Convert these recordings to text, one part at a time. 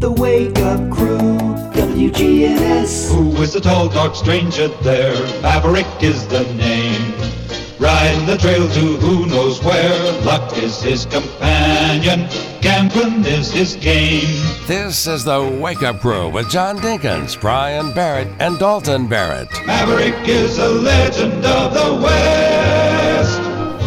The Wake Up Crew, WGNS. Who is the tall, dark stranger there? Maverick is the name. Riding the trail to who knows where. Luck is his companion. Gambling is his game. This is the Wake Up Crew with John Dinkins, Brian Barrett, and Dalton Barrett. Maverick is a legend of the West.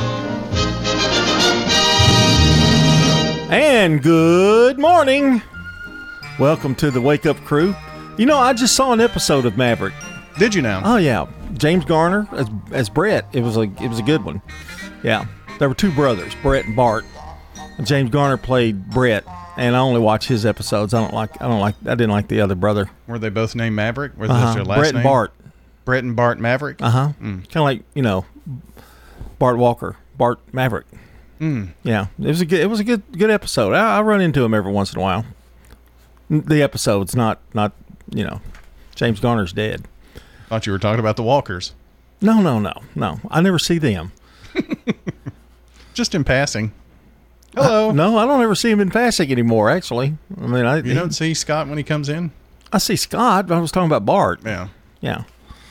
And good morning. Welcome to the Wake Up Crew. You know, I just saw an episode of Maverick. Did you now? Oh yeah, James Garner as Brett. It was a good one. Yeah, there were two brothers, Brett and Bart. James Garner played Brett, and I only watch his episodes. I didn't like the other brother. Were they both named Maverick? Were those their last Brett name? and Bart. Brett and Bart Maverick. Kind of like Bart Walker, Bart Maverick. Yeah, it was a good episode. I run into him every once in a while. The episode's not James Garner's dead. Thought you were talking about the Walkers. No. I never see them. Just in passing. Hello. No, I don't ever see him in passing anymore, actually. I mean, You don't see Scott when he comes in? I see Scott, but I was talking about Bart. Yeah.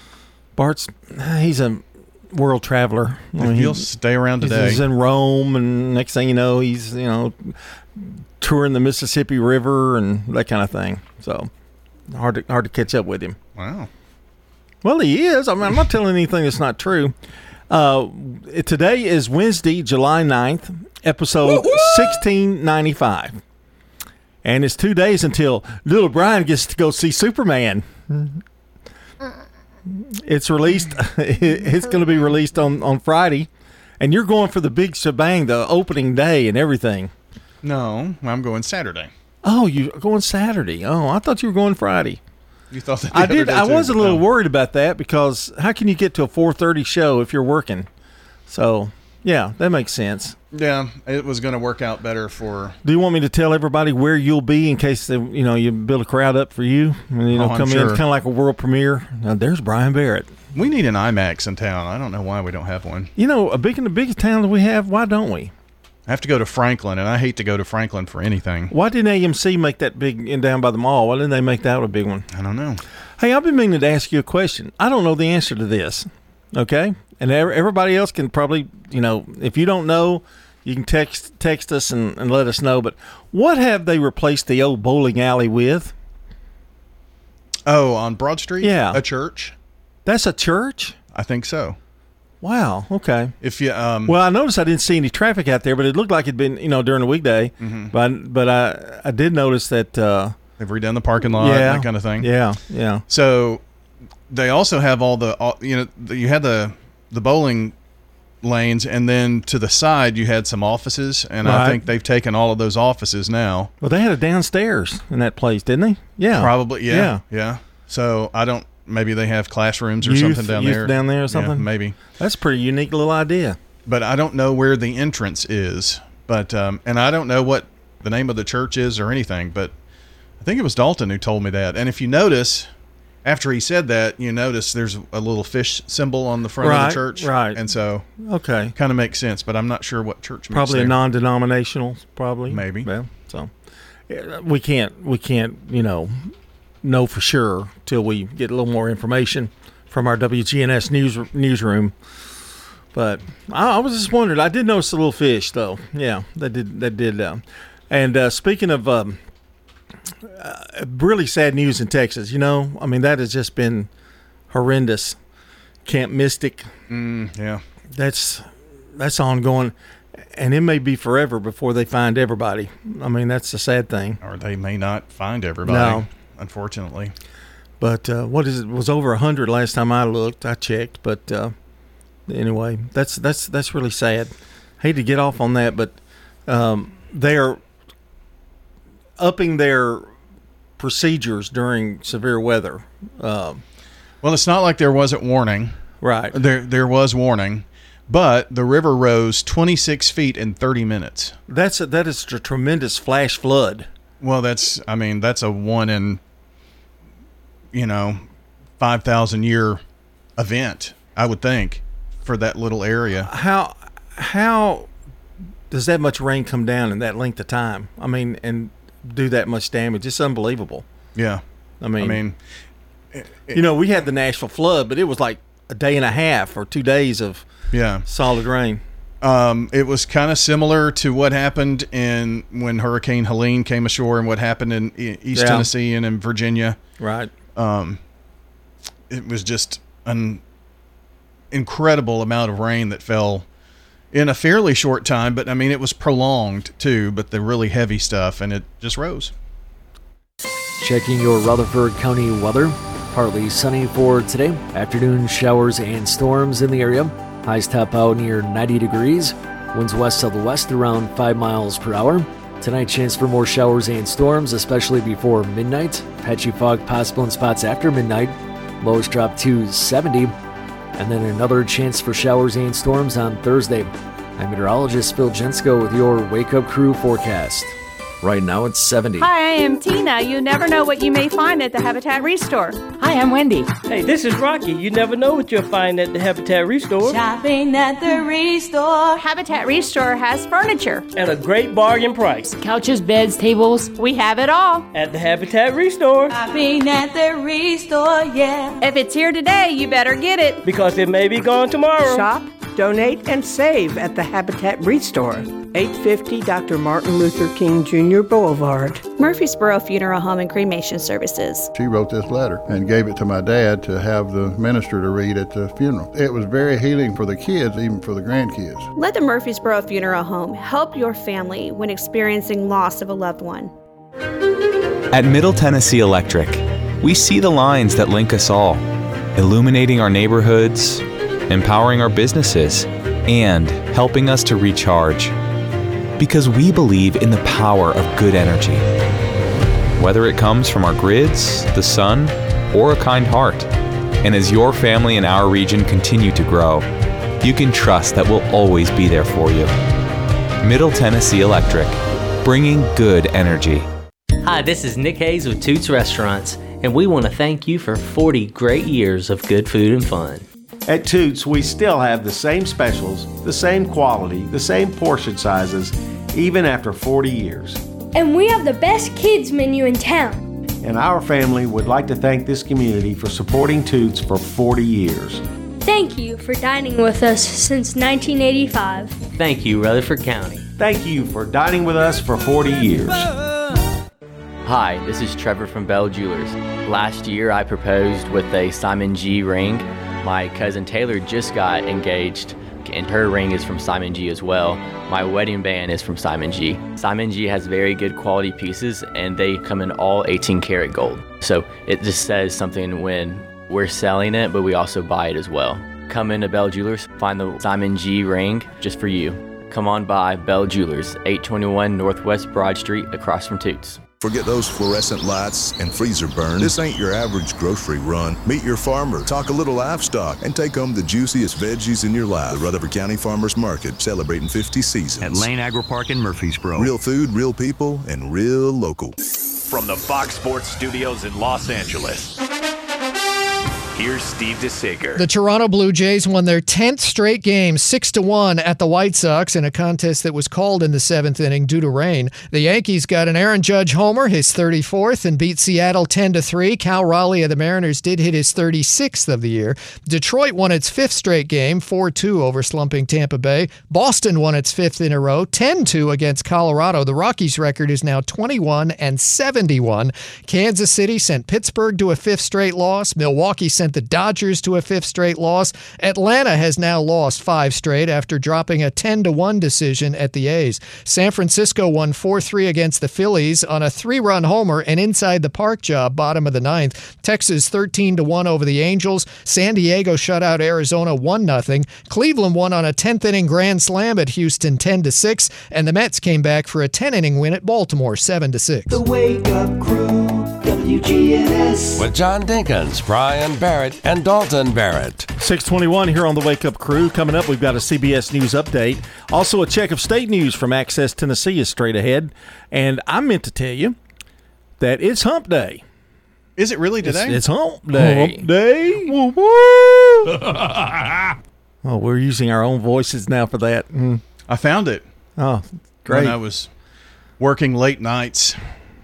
He's a world traveler. He'll stay around today. He's in Rome, and next thing you know, he's, touring the Mississippi River and that kind of thing. So, hard to catch up with him. Wow. Well, he is. I mean, I'm not telling anything that's not true. Today is Wednesday, July 9th, episode 1695. And it's 2 days until little Brian gets to go see Superman. It's released. It's going to be released on Friday. And you're going for the big shebang, the opening day and everything. No, I'm going Saturday. Oh, you're going Saturday. Oh, I thought you were going Friday. You thought that? I did. I was a little worried about that because how can you get to a 4:30 show if you're working? So, yeah, that makes sense. Yeah, it was going to work out better for. Do you want me to tell everybody where you'll be in case you build a crowd up for you and come in kind of like a world premiere? Now, there's Brian Barrett. We need an IMAX in town. I don't know why we don't have one. The biggest town that we have. Why don't we? I have to go to Franklin, and I hate to go to Franklin for anything. Why didn't AMC make that big down by the mall? Why didn't they make that a big one? I don't know. Hey, I've been meaning to ask you a question. I don't know the answer to this, okay? And everybody else can probably, if you don't know, you can text us and let us know. But what have they replaced the old bowling alley with? Oh, on Broad Street? Yeah. A church? That's a church? I think so. Wow. Okay. If you well, I noticed I didn't see any traffic out there, but it looked like it'd been during the weekday. Mm-hmm. But I did notice that they've redone the parking lot, that kind of thing. Yeah. So they also have you had the bowling lanes, and then to the side you had some offices, and right. I think they've taken all of those offices now. Well, they had a downstairs in that place, didn't they? Yeah. Probably. Yeah. So I don't. Maybe they have classrooms or something down there. Down there or something? Yeah, maybe. That's a pretty unique little idea. But I don't know where the entrance is. But and I don't know what the name of the church is or anything. But I think it was Dalton who told me that. And if you notice, after he said that, you notice there's a little fish symbol on the front of the church. Right. And so kind of makes sense. But I'm not sure what church. Probably a non-denominational, probably. Maybe. Well, so we can't know for sure till we get a little more information from our WGNS newsroom. But I was just wondering. I did notice a little fish, though. Yeah, that did. And speaking of really sad news in Texas, that has just been horrendous. Camp Mystic. Yeah, that's ongoing, and it may be forever before they find everybody. I mean, that's the sad thing. Or they may not find everybody. No. Unfortunately. But what is it? Was over 100 last time I looked. I checked, but anyway, that's really sad. Hate to get off on that, but they're upping their procedures during severe weather. Well, it's not like there wasn't warning. Right. There was warning, but the river rose 26 feet in 30 minutes. That is a tremendous flash flood. Well, that's a one in 5,000 year event, I would think, for that little area. How does that much rain come down in that length of time? I mean, and do that much damage. It's unbelievable. Yeah. I mean, we had the Nashville flood, but it was like a day and a half or 2 days of solid rain. It was kind of similar to what happened when Hurricane Helene came ashore and what happened in East Tennessee and in Virginia. Right. It was just an incredible amount of rain that fell in a fairly short time, but I mean, it was prolonged too, but the really heavy stuff, and it just rose. Checking your Rutherford County weather. Partly sunny for today. Afternoon showers and storms in the area. Highs top out near 90 degrees. Winds west of the west around 5 miles per hour. Tonight, chance for more showers and storms, especially before midnight. Patchy fog possible in spots after midnight. Lows drop to 70. And then another chance for showers and storms on Thursday. I'm meteorologist Phil Jensko with your Wake Up Crew forecast. Right now it's 70. Hi, I am Tina. You never know what you may find at the Habitat Restore. Hi, I'm Wendy. Hey, this is Rocky. You never know what you'll find at the Habitat Restore. Shopping at the Restore. Habitat Restore has furniture. At a great bargain price. Couches, beds, tables. We have it all. At the Habitat Restore. Shopping at the Restore, yeah. If it's here today, you better get it. Because it may be gone tomorrow. Shop, donate, and save at the Habitat Restore. 850 Dr. Martin Luther King Jr. Boulevard. Murfreesboro Funeral Home and Cremation Services. She wrote this letter and gave it to my dad to have the minister to read at the funeral. It was very healing for the kids, even for the grandkids. Let the Murfreesboro Funeral Home help your family when experiencing loss of a loved one. At Middle Tennessee Electric, we see the lines that link us all, illuminating our neighborhoods, empowering our businesses, and helping us to recharge. Because we believe in the power of good energy. Whether it comes from our grids, the sun, or a kind heart. And as your family and our region continue to grow, you can trust that we'll always be there for you. Middle Tennessee Electric, bringing good energy. Hi, this is Nick Hayes with Toots Restaurants, and we want to thank you for 40 great years of good food and fun. At Toots, we still have the same specials, the same quality, the same portion sizes, even after 40 years. And we have the best kids menu in town. And our family would like to thank this community for supporting Toots for 40 years. Thank you for dining with us since 1985. Thank you, Rutherford County. Thank you for dining with us for 40 years. Hi, this is Trevor from Bell Jewelers. Last year I proposed with a Simon G ring. My cousin Taylor just got engaged, and her ring is from Simon G as well. My wedding band is from Simon G. Simon G has very good quality pieces, and they come in all 18 karat gold. So it just says something when we're selling it, but we also buy it as well. Come into Bell Jewelers, find the Simon G ring just for you. Come on by Bell Jewelers, 821 Northwest Broad Street, across from Toots. Forget those fluorescent lights and freezer burn. This ain't your average grocery run. Meet your farmer, talk a little livestock, and take home the juiciest veggies in your life. The Rutherford County Farmers Market, celebrating 50 seasons. At Lane Agri Park in Murfreesboro. Real food, real people, and real local. From the Fox Sports Studios in Los Angeles, here's Steve DeSager. The Toronto Blue Jays won their 10th straight game 6-1 at the White Sox in a contest that was called in the 7th inning due to rain. The Yankees got an Aaron Judge homer, his 34th, and beat Seattle 10-3. Cal Raleigh of the Mariners did hit his 36th of the year. Detroit won its 5th straight game 4-2 over slumping Tampa Bay. Boston won its 5th in a row 10-2 against Colorado. The Rockies' record is now 21-71. Kansas City sent Pittsburgh to a 5th straight loss. Milwaukee sent the Dodgers to a 5th straight loss. Atlanta has now lost 5 straight after dropping a 10-1 decision at the A's. San Francisco won 4-3 against the Phillies on a 3-run homer and inside the park job bottom of the 9th. Texas 13-1 over the Angels. San Diego shut out Arizona 1-0. Cleveland won on a 10th inning grand slam at Houston 10-6, and the Mets came back for a 10-inning win at Baltimore 7-6. The Wake Up Crew, WGNS. With John Dinkins, Brian Barrett, and Dalton Barrett. 621 here on the Wake Up Crew. Coming up, we've got a CBS News update. Also, a check of state news from Access Tennessee is straight ahead. And I meant to tell you that it's Hump Day. Is it really today? It's Hump Day. Hump Day. Woo woo. Oh, we're using our own voices now for that. I found it. Oh, great. When I was working late nights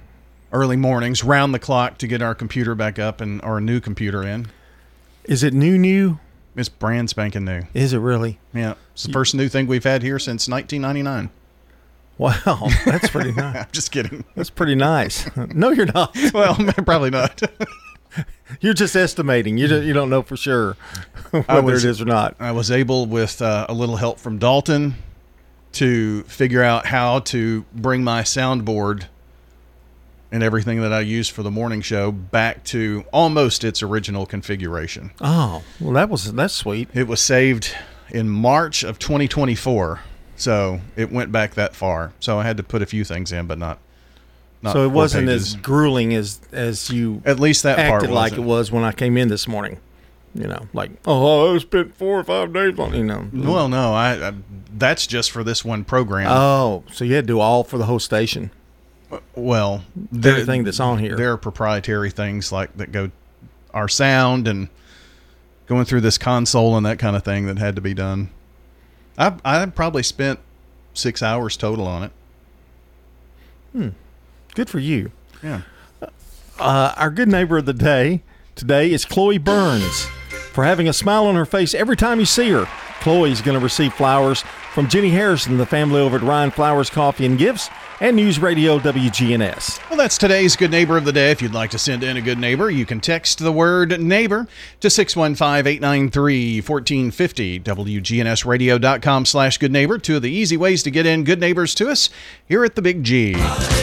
early mornings, round the clock to get our computer back up and our new computer in. Is it new? It's brand spanking new. Is it really? Yeah. It's the first new thing we've had here since 1999. Wow, that's pretty nice. I'm just kidding. That's pretty nice. No, you're not. Well, probably not. You're just estimating. You don't know for sure whether it is or not. I was able, with a little help from Dalton, to figure out how to bring my soundboard and everything that I use for the morning show back to almost its original configuration. Oh, well, that's sweet. It was saved in March of 2024, so it went back that far. So I had to put a few things in, but not so it wasn't pages. as grueling as you at least that acted part wasn't. like it was when I came in this morning. Like, I spent 4 or 5 days on, Well, no, I that's just for this one program. Oh, so you had to do all for the whole station. Well, everything that's on here. There are proprietary things like that go our sound and going through this console and that kind of thing that had to be done. I probably spent 6 hours total on it. Good for you. Yeah. Our good neighbor of the day today is Chloe Burns. For having a smile on her face every time you see her, Chloe's going to receive flowers from Jenny Harrison, the family over at Ryan Flowers Coffee and Gifts, and News Radio WGNS. Well, that's today's Good Neighbor of the Day. If you'd like to send in a good neighbor, you can text the word neighbor to 615-893-1450, WGNSradio.com/good neighbor. Two of the easy ways to get in good neighbors to us here at the Big G.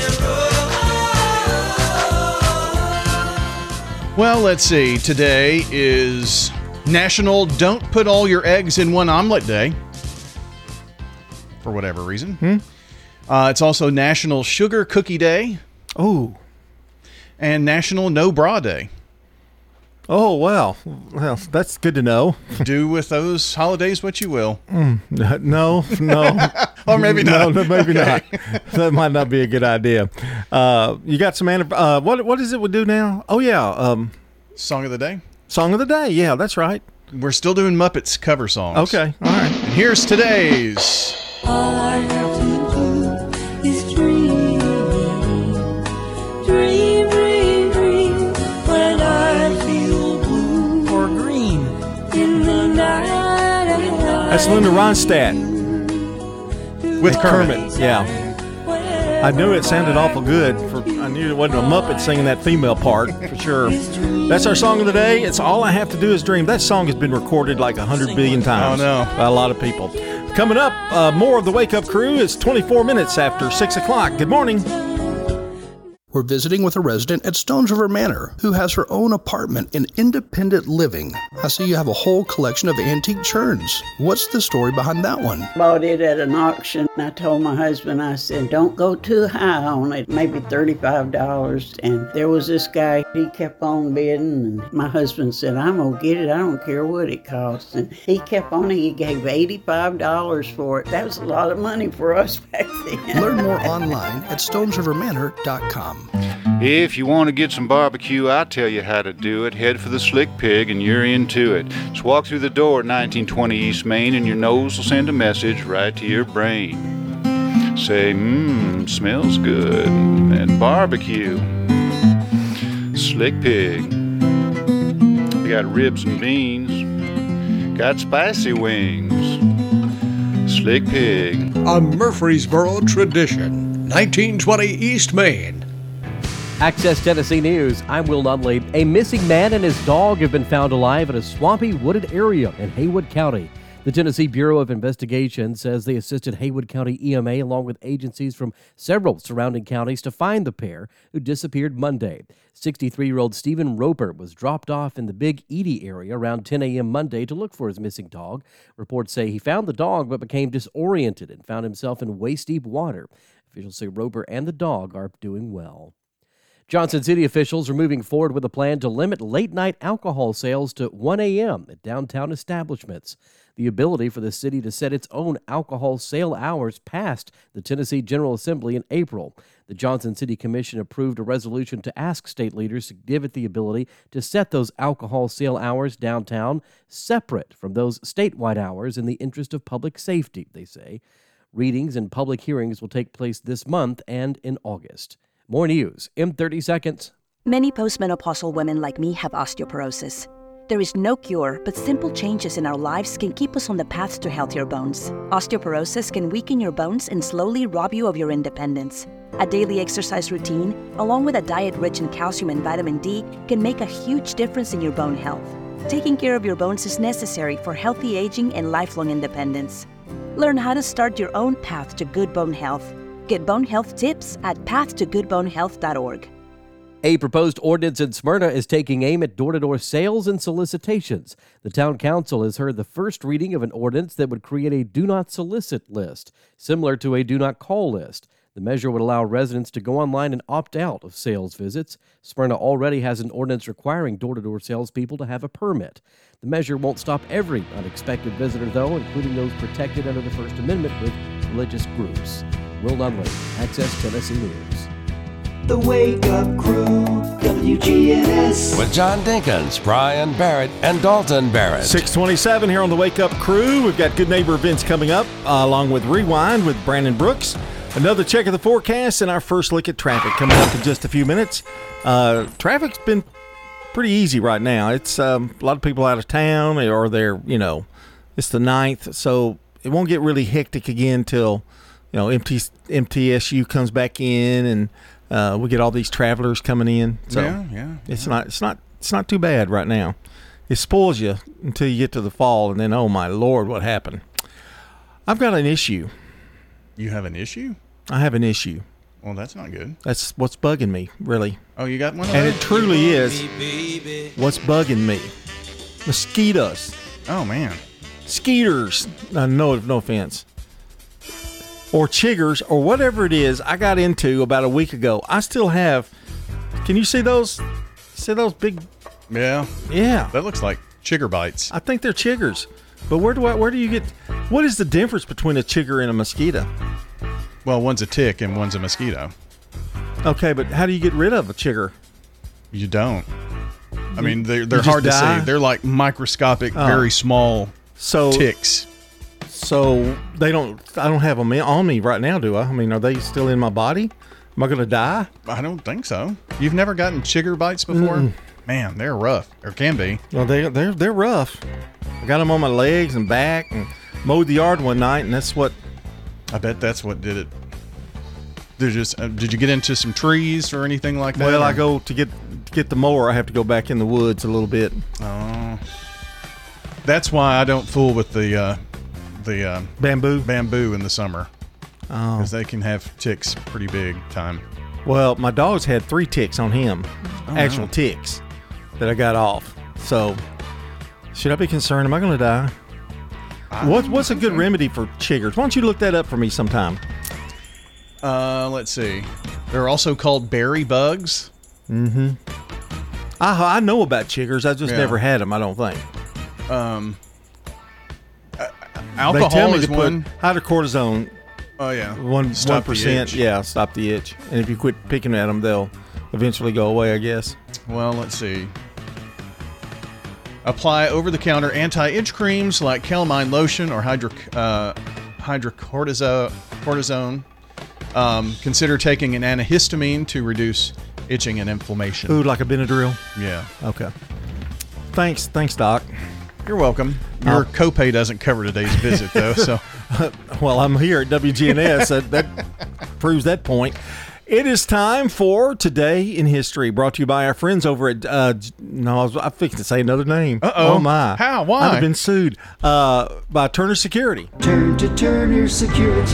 Well, let's see. Today is National Don't Put All Your Eggs in One Omelet Day, for whatever reason. It's also National Sugar Cookie Day. Oh. And National No Bra Day. Oh, well, that's good to know. Do with those holidays what you will. No. Or maybe not. No, maybe not. That might not be a good idea. You got some, what is it we do now? Oh, yeah. Song of the Day? Song of the Day, yeah, that's right. We're still doing Muppets cover songs. Okay, all right. And here's today's. All I have to do is dream, dream, dream, dream, when I feel blue or green in the night. That's Linda Ronstadt. With Kermit. Yeah. I knew it sounded awful good. I knew it wasn't a Muppet singing that female part, for sure. That's our song of the day. It's All I Have to Do is Dream. That song has been recorded like 100 billion times. Oh, no. By a lot of people. Coming up, more of the Wake Up Crew. It's 24 minutes after 6 o'clock. Good morning. We're visiting with a resident at Stones River Manor who has her own apartment in independent living. I see you have a whole collection of antique churns. What's the story behind that one? Bought it at an auction. I told my husband, I said, don't go too high on it, maybe $35. And there was this guy, he kept on bidding. And my husband said, I'm going to get it. I don't care what it costs. And he kept on it. He gave $85 for it. That was a lot of money for us back then. Learn more online at stonesrivermanor.com. If you want to get some barbecue, I'll tell you how to do it. Head for the Slick Pig and you're into it. Just walk through the door at 1920 East Main and your nose will send a message right to your brain. Say, smells good. And barbecue. Slick Pig. We got ribs and beans. Got spicy wings. Slick Pig. A Murfreesboro tradition. 1920 East Main. Access Tennessee News, I'm Will Nunley. A missing man and his dog have been found alive in a swampy, wooded area in Haywood County. The Tennessee Bureau of Investigation says they assisted Haywood County EMA along with agencies from several surrounding counties to find the pair who disappeared Monday. 63-year-old Stephen Roper was dropped off in the Big Edie area around 10 a.m. Monday to look for his missing dog. Reports say he found the dog but became disoriented and found himself in waist-deep water. Officials say Roper and the dog are doing well. Johnson City officials are moving forward with a plan to limit late-night alcohol sales to 1 a.m. at downtown establishments. The ability for the city to set its own alcohol sale hours passed the Tennessee General Assembly in April. The Johnson City Commission approved a resolution to ask state leaders to give it the ability to set those alcohol sale hours downtown separate from those statewide hours in the interest of public safety, they say. Readings and public hearings will take place this month and in August. More news in 30 seconds. Many postmenopausal women like me have osteoporosis. There is no cure, but simple changes in our lives can keep us on the path to healthier bones. Osteoporosis can weaken your bones and slowly rob you of your independence. A daily exercise routine, along with a diet rich in calcium and vitamin D, can make a huge difference in your bone health. Taking care of your bones is necessary for healthy aging and lifelong independence. Learn how to start your own path to good bone health. Get bone health tips at pathtogoodbonehealth.org. A proposed ordinance in Smyrna is taking aim at door-to-door sales and solicitations. The town council has heard the first reading of an ordinance that would create a do not solicit list, similar to a do not call list. The measure would allow residents to go online and opt out of sales visits. Smyrna already has an ordinance requiring door-to-door salespeople to have a permit. The measure won't stop every unexpected visitor, though, including those protected under the First Amendment with religious groups. Will Nunley, Access Tennessee News. The Wake Up Crew, WGNS. With John Dinkins, Brian Barrett, and Dalton Barrett. 627 here on the Wake Up Crew. We've got Good Neighbor events coming up, along with Rewind with Brandon Brooks. Another check of the forecast and our first look at traffic coming up in just a few minutes. Traffic's been pretty easy right now. It's a lot of people out of town, or they're, it's the 9th, so it won't get really hectic again till, MTSU comes back in and we get all these travelers coming in. So yeah. It's not too bad right now. It spoils you until you get to the fall, and then, oh my Lord, what happened? I've got an issue. You have an issue? I have an issue. Well, that's not good. That's what's bugging me, really. Oh, you got one of And those? it truly is what's bugging me. Mosquitoes. Oh, man. Skeeters. No offense. Or chiggers, or whatever it is I got into about a week ago. I still have. Can you see those? See those big? Yeah. Yeah. That looks like chigger bites. I think they're chiggers. But where do you get? What is the difference between a chigger and a mosquito? Well, one's a tick and one's a mosquito. Okay, but how do you get rid of a chigger? You don't. I mean, they're just hard to die? see. They're like microscopic, very small ticks. So they don't. I don't have them on me right now, do I? I mean, are they still in my body? Am I going to die? I don't think so. You've never gotten chigger bites before? Mm-mm. Man, they're rough, or can be. Well, they're rough. I got them on my legs and back, and mowed the yard one night, and that's what. I bet that's what did it. Did you get into some trees or anything like that? Well, I go to get the mower. I have to go back in the woods a little bit. Oh, that's why I don't fool with the bamboo in the summer. Oh, because they can have ticks pretty big time. Well, my dog's had 3 ticks on him, actual no. ticks that I got off. So, should I be concerned? Am I going to die? What's a good remedy for chiggers? Why don't you look that up for me sometime? Let's see. They're also called berry bugs. Mm-hmm. I know about chiggers. I just never had them, I don't think. Alcohol they tell me is to one. put hydrocortisone. Oh, yeah. 1%. Yeah, stop the itch. And if you quit picking at them, they'll eventually go away, I guess. Well, let's see. Apply over-the-counter anti-itch creams like calamine lotion or hydrocortisone. Consider taking an antihistamine to reduce itching and inflammation. Ooh, like a Benadryl? Yeah. Okay. Thanks, Doc. You're welcome. Your copay doesn't cover today's visit, though. So, well, I'm here at WGNS. that proves that point. It is time for Today in History, brought to you by our friends over at. I was fixing to say another name. Uh-oh. Oh my! How? Why? I've been sued by Turner Security. Turn to Turner Security.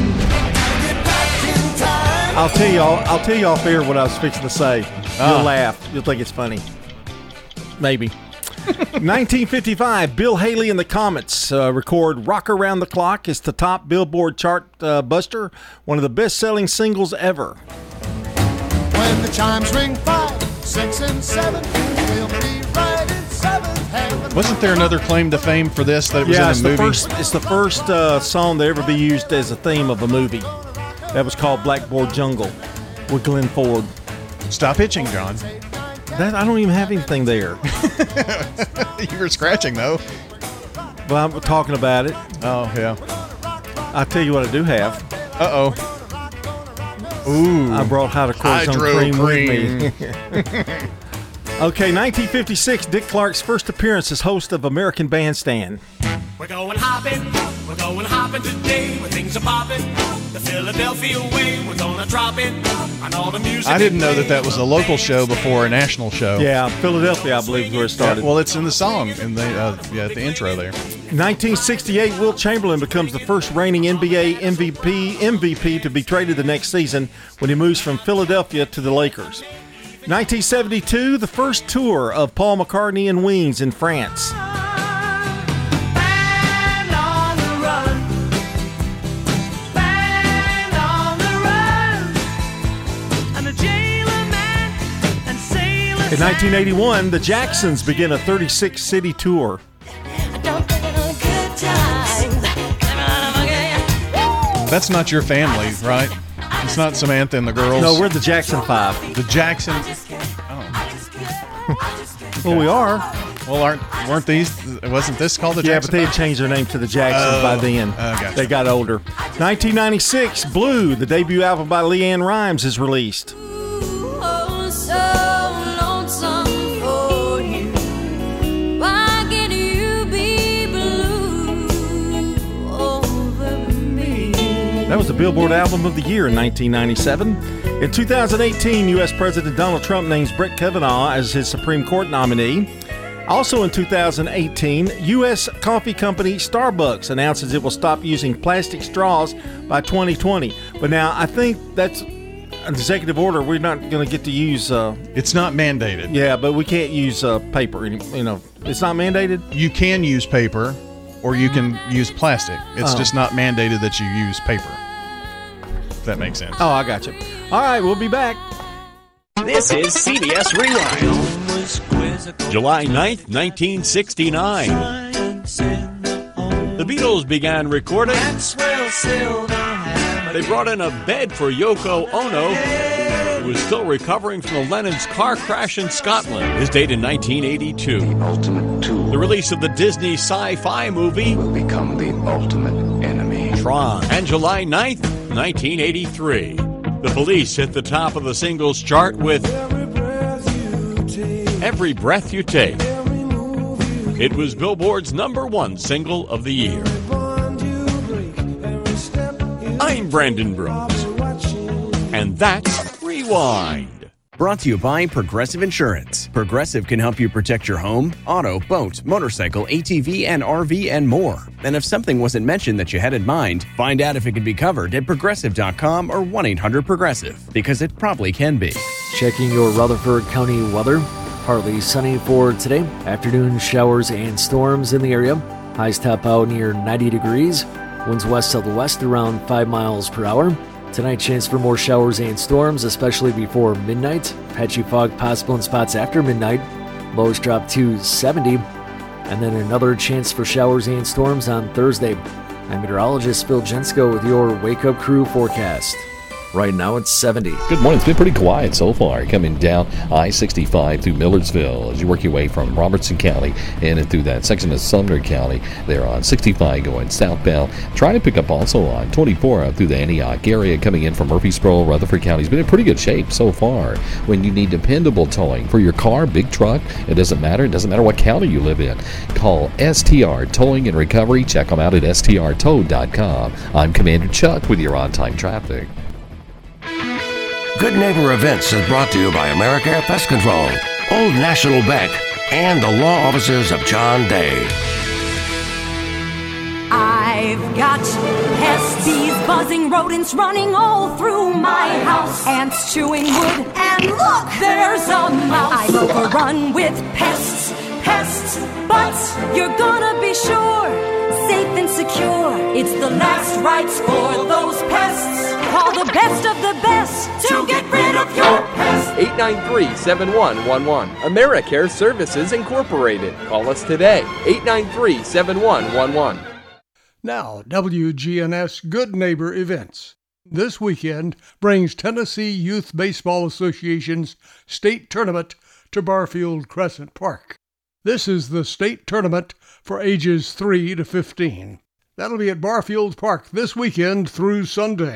I'll tell you off air what I was fixing to say. You'll laugh. You'll think it's funny. Maybe. 1955, Bill Haley and the Comets record Rock Around the Clock. It's the top Billboard chart buster, one of the best-selling singles ever. When the chimes ring 5, 6, and 7, we'll be right in 7th heaven. Wasn't there another claim to fame for this that it was in a movie? It's the first song that ever be used as a theme of a movie. That was called Blackboard Jungle with Glenn Ford. Stop itching, John. I don't even have anything there. You were scratching, though. Well, I'm talking about it. Oh, yeah. I'll tell you what I do have. Uh-oh. Ooh. I brought hydrochlorone cream with me. Okay, 1956, Dick Clark's first appearance as host of American Bandstand. We're going hopping today where things are popping. The Philadelphia way, we're gonna drop it on all the music. I didn't know that was a local show before a national show. Yeah, Philadelphia, I believe, is where it started. Yeah, well, it's in the song, at the intro there. 1968, Wilt Chamberlain becomes the first reigning NBA MVP to be traded the next season when he moves from Philadelphia to the Lakers. 1972, the first tour of Paul McCartney and Wings in France. In 1981, the Jacksons begin a 36-city tour. That's not your family, right? It's not Samantha and the girls. No, we're the Jackson 5. The Jacksons. Oh. Well, we are. Well, weren't these? Wasn't this called the Jackson? Yeah, but they had changed their name to the Jacksons by then. Gotcha. They got older. 1996, Blue, the debut album by LeAnn Rimes, is released. That was the Billboard Album of the Year in 1997. In 2018, U.S. President Donald Trump names Brett Kavanaugh as his Supreme Court nominee. Also in 2018, U.S. coffee company Starbucks announces it will stop using plastic straws by 2020. But now, I think that's an executive order. We're not going to get to use... it's not mandated. Yeah, but we can't use paper. You know, it's not mandated? You can use paper, or you can use plastic. It's just not mandated that you use paper. If that makes sense. Oh, I got you. All right, we'll be back. This is CBS Rewind. July 9th, 1969. The Beatles began recording. They brought in a bed for Yoko Ono, who was still recovering from the Lennon's car crash in Scotland. His date in 1982. The ultimate tool. The release of the Disney sci-fi movie will become the ultimate enemy. Tron. And July 9th, 1983. The Police hit the top of the singles chart with Every Breath You Take. It was Billboard's #1 single of the year. I'm Brandon Brooks, and that's Rewind. Brought to you by Progressive Insurance. Progressive can help you protect your home, auto, boat, motorcycle, ATV, and RV, and more. And if something wasn't mentioned that you had in mind, find out if it can be covered at Progressive.com or 1-800-PROGRESSIVE, because it probably can be. Checking your Rutherford County weather. Partly sunny for today. Afternoon showers and storms in the area. Highs top out near 90 degrees. Winds west-southwest around 5 miles per hour. Tonight, chance for more showers and storms, especially before midnight. Patchy fog possible in spots after midnight. Lows drop to 70. And then another chance for showers and storms on Thursday. I'm meteorologist Phil Jensko with your Wake Up Crew forecast. Right now it's 70. Good morning. It's been pretty quiet so far. Coming down I-65 through Millersville as you work your way from Robertson County in and through that section of Sumner County. They're on 65 going southbound. Trying to pick up also on 24 out through the Antioch area coming in from Murfreesboro. Rutherford County's been in pretty good shape so far. When you need dependable towing for your car, big truck, it doesn't matter. It doesn't matter what county you live in. Call STR Towing and Recovery. Check them out at strtow.com. I'm Commander Chuck with your on-time traffic. Good Neighbor Events is brought to you by Americare Pest Control, Old National Bank, and the law offices of John Day. I've got pests, bees, buzzing, rodents running all through my house. Ants chewing wood, and look, there's a mouse. I'm overrun with pests, but you're gonna be sure, safe and secure. It's the last rites for those pests. Call the best of the best to get rid of your pests. 893-7111. AmeriCare Services Incorporated. Call us today. 893-7111. Now, WGNS Good Neighbor Events. This weekend brings Tennessee Youth Baseball Association's state tournament to Barfield Crescent Park. This is the state tournament for ages 3 to 15. That'll be at Barfield Park this weekend through Sunday.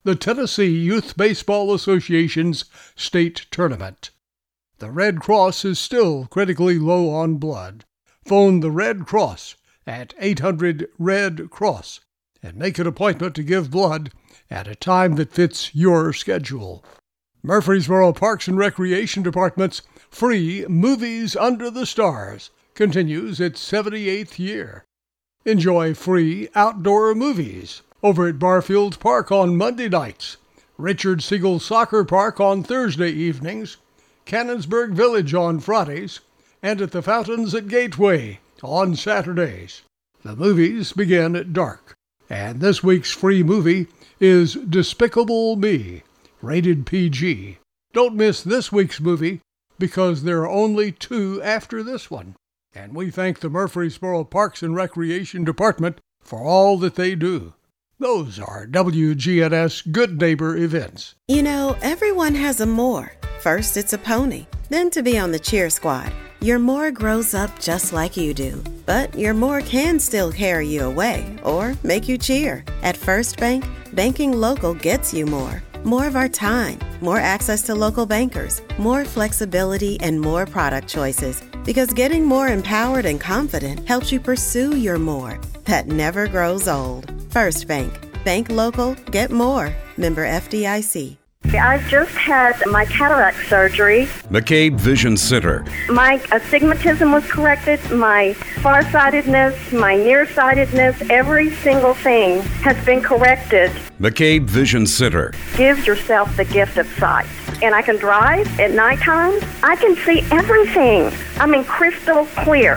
the Tennessee Youth Baseball Association's state tournament. The Red Cross is still critically low on blood. Phone the Red Cross at 800-RED-CROSS and make an appointment to give blood at a time that fits your schedule. Murfreesboro Parks and Recreation Department's free Movies Under the Stars continues its 78th year. Enjoy free outdoor movies over at Barfield Park on Monday nights, Richard Siegel Soccer Park on Thursday evenings, Cannonsburg Village on Fridays, and at the Fountains at Gateway on Saturdays. The movies begin at dark, and this week's free movie is Despicable Me, rated PG. Don't miss this week's movie because there are only 2 after this one. And we thank the Murfreesboro Parks and Recreation Department for all that they do. Those are WGNS Good Neighbor events. You know, everyone has a more. First, it's a pony. Then to be on the cheer squad. Your more grows up just like you do. But your more can still carry you away or make you cheer. At First Bank, banking local gets you more. More of our time, more access to local bankers, more flexibility, and more product choices. Because getting more empowered and confident helps you pursue your more. That never grows old. First Bank. Bank local, get more. Member FDIC. I've just had my cataract surgery. McCabe Vision Center. My astigmatism was corrected, my farsightedness, my nearsightedness, every single thing has been corrected. McCabe Vision Center. Give yourself the gift of sight. And I can drive at nighttime. I can see everything. I mean, crystal clear.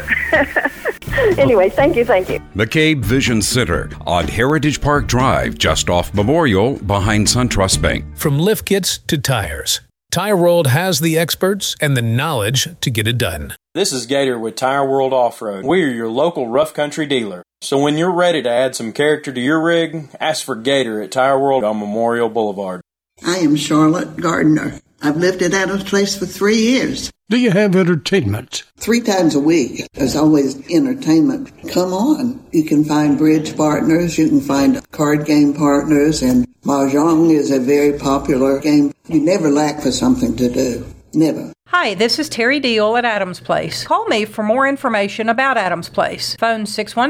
Anyway, thank you. McCabe Vision Center on Heritage Park Drive, just off Memorial, behind SunTrust Bank. From lift kits to tires, Tire World has the experts and the knowledge to get it done. This is Gator with Tire World Off-Road. We're your local rough country dealer. So when you're ready to add some character to your rig, ask for Gator at Tire World on Memorial Boulevard. I am Charlotte Gardner. I've lived at Adams Place for 3 years. Do you have entertainment? 3 times a week. There's always entertainment. Come on. You can find bridge partners. You can find card game partners. And Mahjong is a very popular game. You never lack for something to do. Never. Hi, this is Terry Deal at Adams Place. Call me for more information about Adams Place. Phone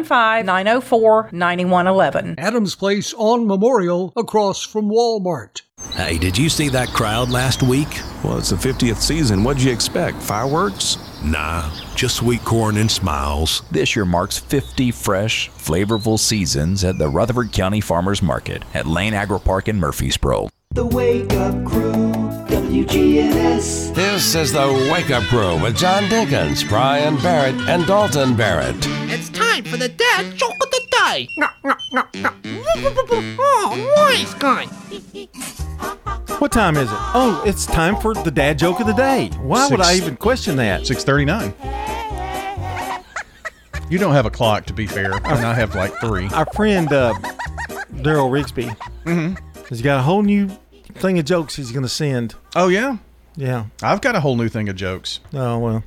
615-904-9111. Adams Place on Memorial across from Walmart. Hey, did you see that crowd last week? Well, it's the 50th season. What'd you expect? Fireworks? Nah, just sweet corn and smiles. This year marks 50 fresh, flavorful seasons at the Rutherford County Farmers Market at Lane Agri Park in Murfreesboro. The Wake Up Crew, WGNS. This is the Wake Up Crew with John Dinkins, Brian Barrett, and Dalton Barrett. It's time for the dad joke of the day. Oh, nice guy. What time is it? Oh, it's time for the dad joke of the day. Why would I even question that? 6:39. You don't have a clock, to be fair, and I have like 3. Our friend Daryl Rigsby has got a whole new thing of jokes he's going to send. Oh, yeah? Yeah. I've got a whole new thing of jokes. Oh, well.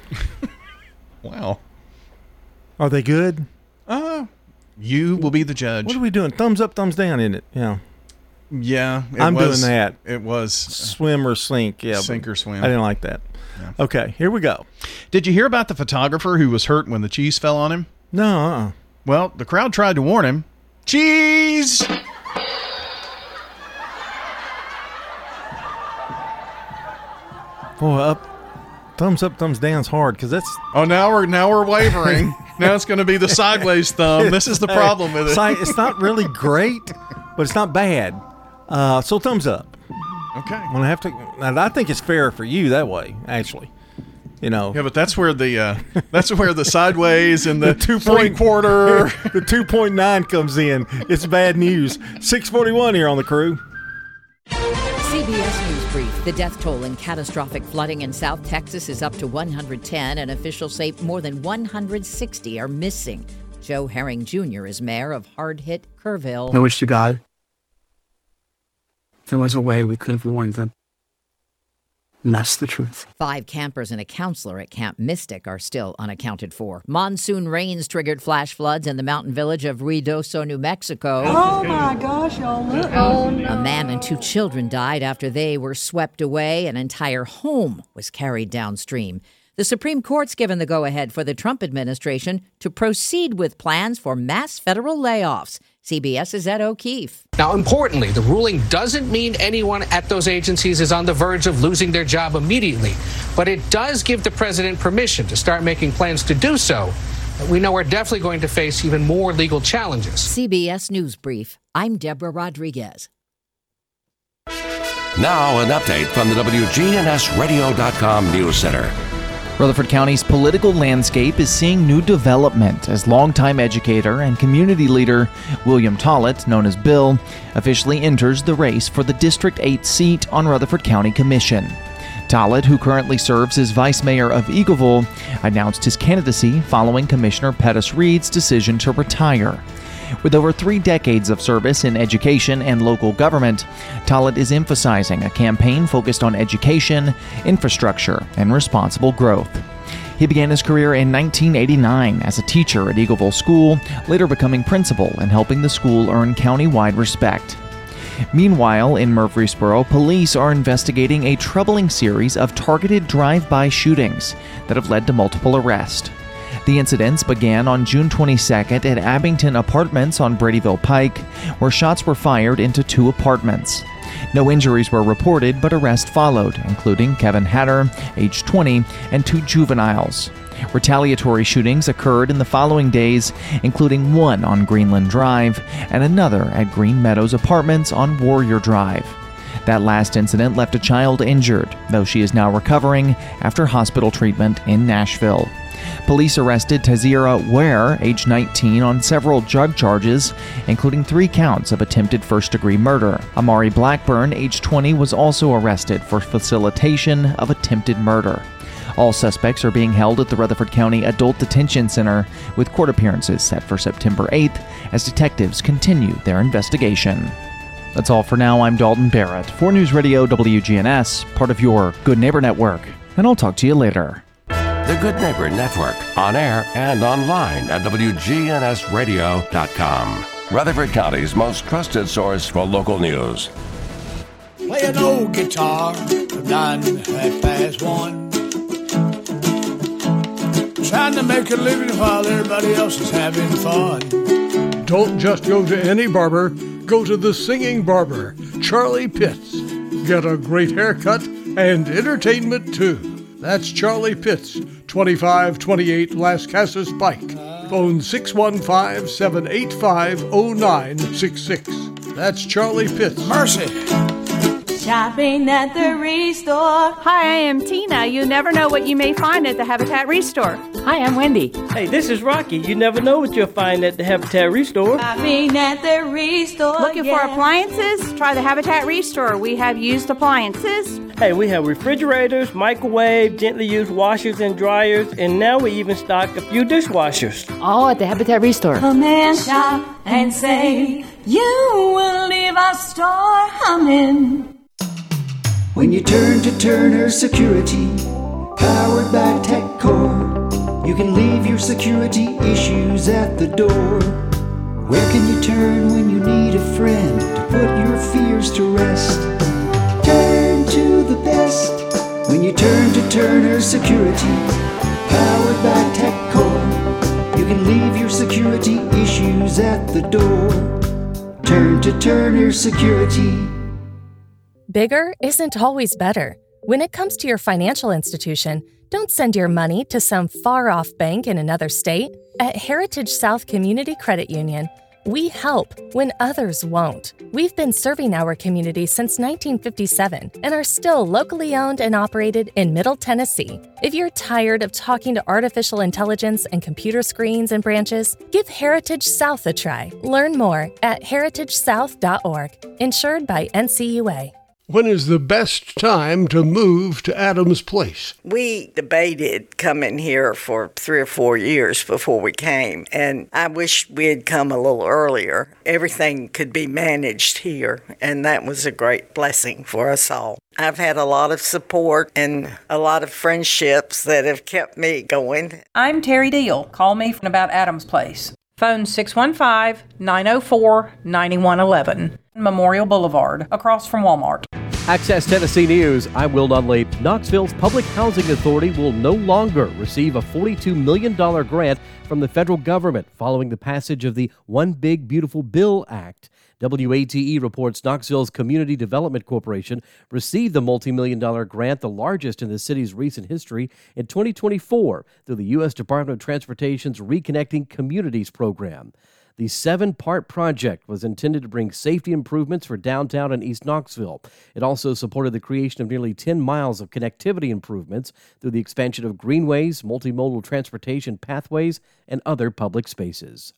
Wow. Are they good? You will be the judge. What are we doing? Thumbs up, thumbs down, isn't it? Yeah. Yeah. I'm doing that. It was. Swim or sink. Yeah. Sink or swim. I didn't like that. Yeah. Okay, here we go. Did you hear about the photographer who was hurt when the cheese fell on him? No. Well, the crowd tried to warn him. Cheese! Boy, thumbs up, thumbs down's hard because that's. Oh, now we're wavering. Now it's going to be the sideways thumb. This is the problem with it. It's not really great, but it's not bad. So thumbs up. Okay. When I have to, I think it's fair for you that way. Actually, you know. Yeah, but that's where the sideways and the 3/4, the 2.9 comes in. It's bad news. 6:41 here on the crew. CBS News Brief. The death toll in catastrophic flooding in South Texas is up to 110, and officials say more than 160 are missing. Joe Herring Jr. is mayor of hard-hit Kerrville. I wish to God there was a way we could have warned them. And that's the truth. 5 campers and a counselor at Camp Mystic are still unaccounted for. Monsoon rains triggered flash floods in the mountain village of Ruidoso, New Mexico. Oh my gosh, y'all look. Oh, no. A man and 2 children died after they were swept away. An entire home was carried downstream. The Supreme Court's given the go-ahead for the Trump administration to proceed with plans for mass federal layoffs. CBS's Ed O'Keefe. Now, importantly, the ruling doesn't mean anyone at those agencies is on the verge of losing their job immediately, but it does give the president permission to start making plans to do so. We know we're definitely going to face even more legal challenges. CBS News Brief. I'm Deborah Rodriguez. Now an update from the WGNSradio.com News Center. Rutherford County's political landscape is seeing new development as longtime educator and community leader William Tollett, known as Bill, officially enters the race for the District 8 seat on Rutherford County Commission. Tollett, who currently serves as vice mayor of Eagleville, announced his candidacy following Commissioner Pettis Reed's decision to retire. With over 3 decades of service in education and local government, Tollett is emphasizing a campaign focused on education, infrastructure, and responsible growth. He began his career in 1989 as a teacher at Eagleville School, later becoming principal and helping the school earn county-wide respect. Meanwhile, in Murfreesboro, police are investigating a troubling series of targeted drive-by shootings that have led to multiple arrests. The incidents began on June 22nd at Abington Apartments on Bradyville Pike, where shots were fired into 2 apartments. No injuries were reported, but arrests followed, including Kevin Hatter, age 20, and 2 juveniles. Retaliatory shootings occurred in the following days, including one on Greenland Drive and another at Green Meadows Apartments on Warrior Drive. That last incident left a child injured, though she is now recovering after hospital treatment in Nashville. Police arrested Tazira Ware, age 19, on several drug charges, including 3 counts of attempted first-degree murder. Amari Blackburn, age 20, was also arrested for facilitation of attempted murder. All suspects are being held at the Rutherford County Adult Detention Center, with court appearances set for September 8th as detectives continue their investigation. That's all for now. I'm Dalton Barrett for News Radio WGNS, part of your Good Neighbor Network, and I'll talk to you later. The Good Neighbor Network, on air and online at WGNSradio.com. Rutherford County's most trusted source for local news. Play an old guitar from 1:09. Trying to make a living while everybody else is having fun. Don't just go to any barber. Go to the singing barber, Charlie Pitts. Get a great haircut and entertainment too. That's Charlie Pitts, 2528 Las Casas Pike. Phone 615-785-0966. That's Charlie Pitts. Mercy. Shopping at the Restore. Hi, I am Tina. You never know what you may find at the Habitat Restore. Hi, I'm Wendy. Hey, this is Rocky. You never know what you'll find at the Habitat Restore. Shopping at the Restore. Looking for appliances? Try the Habitat Restore. We have used appliances. Hey, we have refrigerators, microwave, gently used washers and dryers, and now we even stock a few dishwashers. All at the Habitat Restore. Come and shop and save. You will leave our store humming. When you turn to Turner Security, powered by TechCore, you can leave your security issues at the door. Where can you turn when you need a friend to put your fears to rest? Turn to the best when you turn to Turner Security, powered by TechCore. You can leave your security issues at the door. Turn to Turner Security. Bigger isn't always better. When it comes to your financial institution, don't send your money to some far-off bank in another state. At Heritage South Community Credit Union, we help when others won't. We've been serving our community since 1957 and are still locally owned and operated in Middle Tennessee. If you're tired of talking to artificial intelligence and computer screens and branches, give Heritage South a try. Learn more at heritagesouth.org. Insured by NCUA. When is the best time to move to Adams Place? We debated coming here for 3 or 4 years before we came, and I wish we had come a little earlier. Everything could be managed here, and that was a great blessing for us all. I've had a lot of support and a lot of friendships that have kept me going. I'm Terry Deal. Call me about Adams Place. Phone 615-904-9111. Memorial Boulevard, across from Walmart. Access Tennessee News, I'm Will Nunley. Knoxville's Public Housing Authority will no longer receive a $42 million grant from the federal government following the passage of the One Big Beautiful Bill Act. WATE reports Knoxville's Community Development Corporation received the multi-million-dollar grant, the largest in the city's recent history, in 2024 through the U.S. Department of Transportation's Reconnecting Communities program. The 7-part project was intended to bring safety improvements for downtown and East Knoxville. It also supported the creation of nearly 10 miles of connectivity improvements through the expansion of greenways, multimodal transportation pathways, and other public spaces.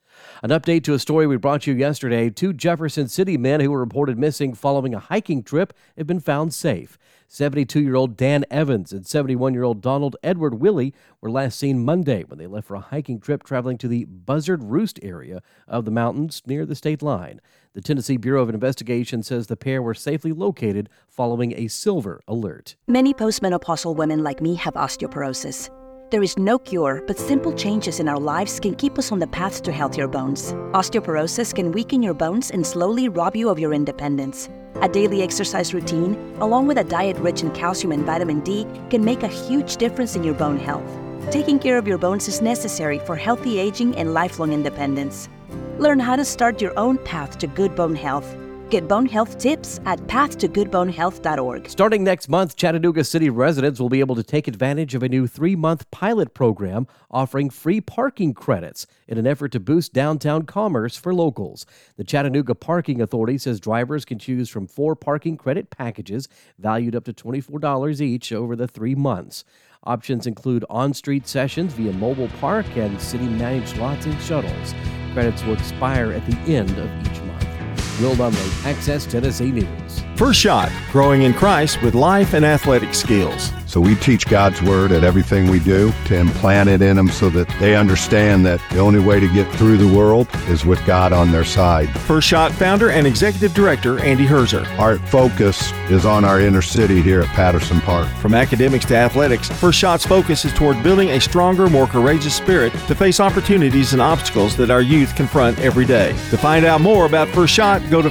An update to a story we brought you yesterday. 2 Jefferson City men who were reported missing following a hiking trip have been found safe. 72-year-old Dan Evans and 71-year-old Donald Edward Willie were last seen Monday when they left for a hiking trip traveling to the Buzzard Roost area of the mountains near the state line. The Tennessee Bureau of Investigation says the pair were safely located following a silver alert. Many postmenopausal women like me have osteoporosis. There is no cure, but simple changes in our lives can keep us on the path to healthier bones. Osteoporosis can weaken your bones and slowly rob you of your independence. A daily exercise routine, along with a diet rich in calcium and vitamin D, can make a huge difference in your bone health. Taking care of your bones is necessary for healthy aging and lifelong independence. Learn how to start your own path to good bone health. Get bone health tips at pathtogoodbonehealth.org. Starting next month, Chattanooga City residents will be able to take advantage of a new 3-month pilot program offering free parking credits in an effort to boost downtown commerce for locals. The Chattanooga Parking Authority says drivers can choose from 4 parking credit packages valued up to $24 each over the 3 months. Options include on-street sessions via Mobile Park and city-managed lots and shuttles. Credits will expire at the end of each month. Will Nunley, Access Tennessee News. First Shot, growing in Christ with life and athletic skills. So we teach God's Word at everything we do to implant it in them so that they understand that the only way to get through the world is with God on their side. First Shot founder and executive director Andy Herzer. Our focus is on our inner city here at Patterson Park. From academics to athletics, First Shot's focus is toward building a stronger, more courageous spirit to face opportunities and obstacles that our youth confront every day. To find out more about First Shot, go to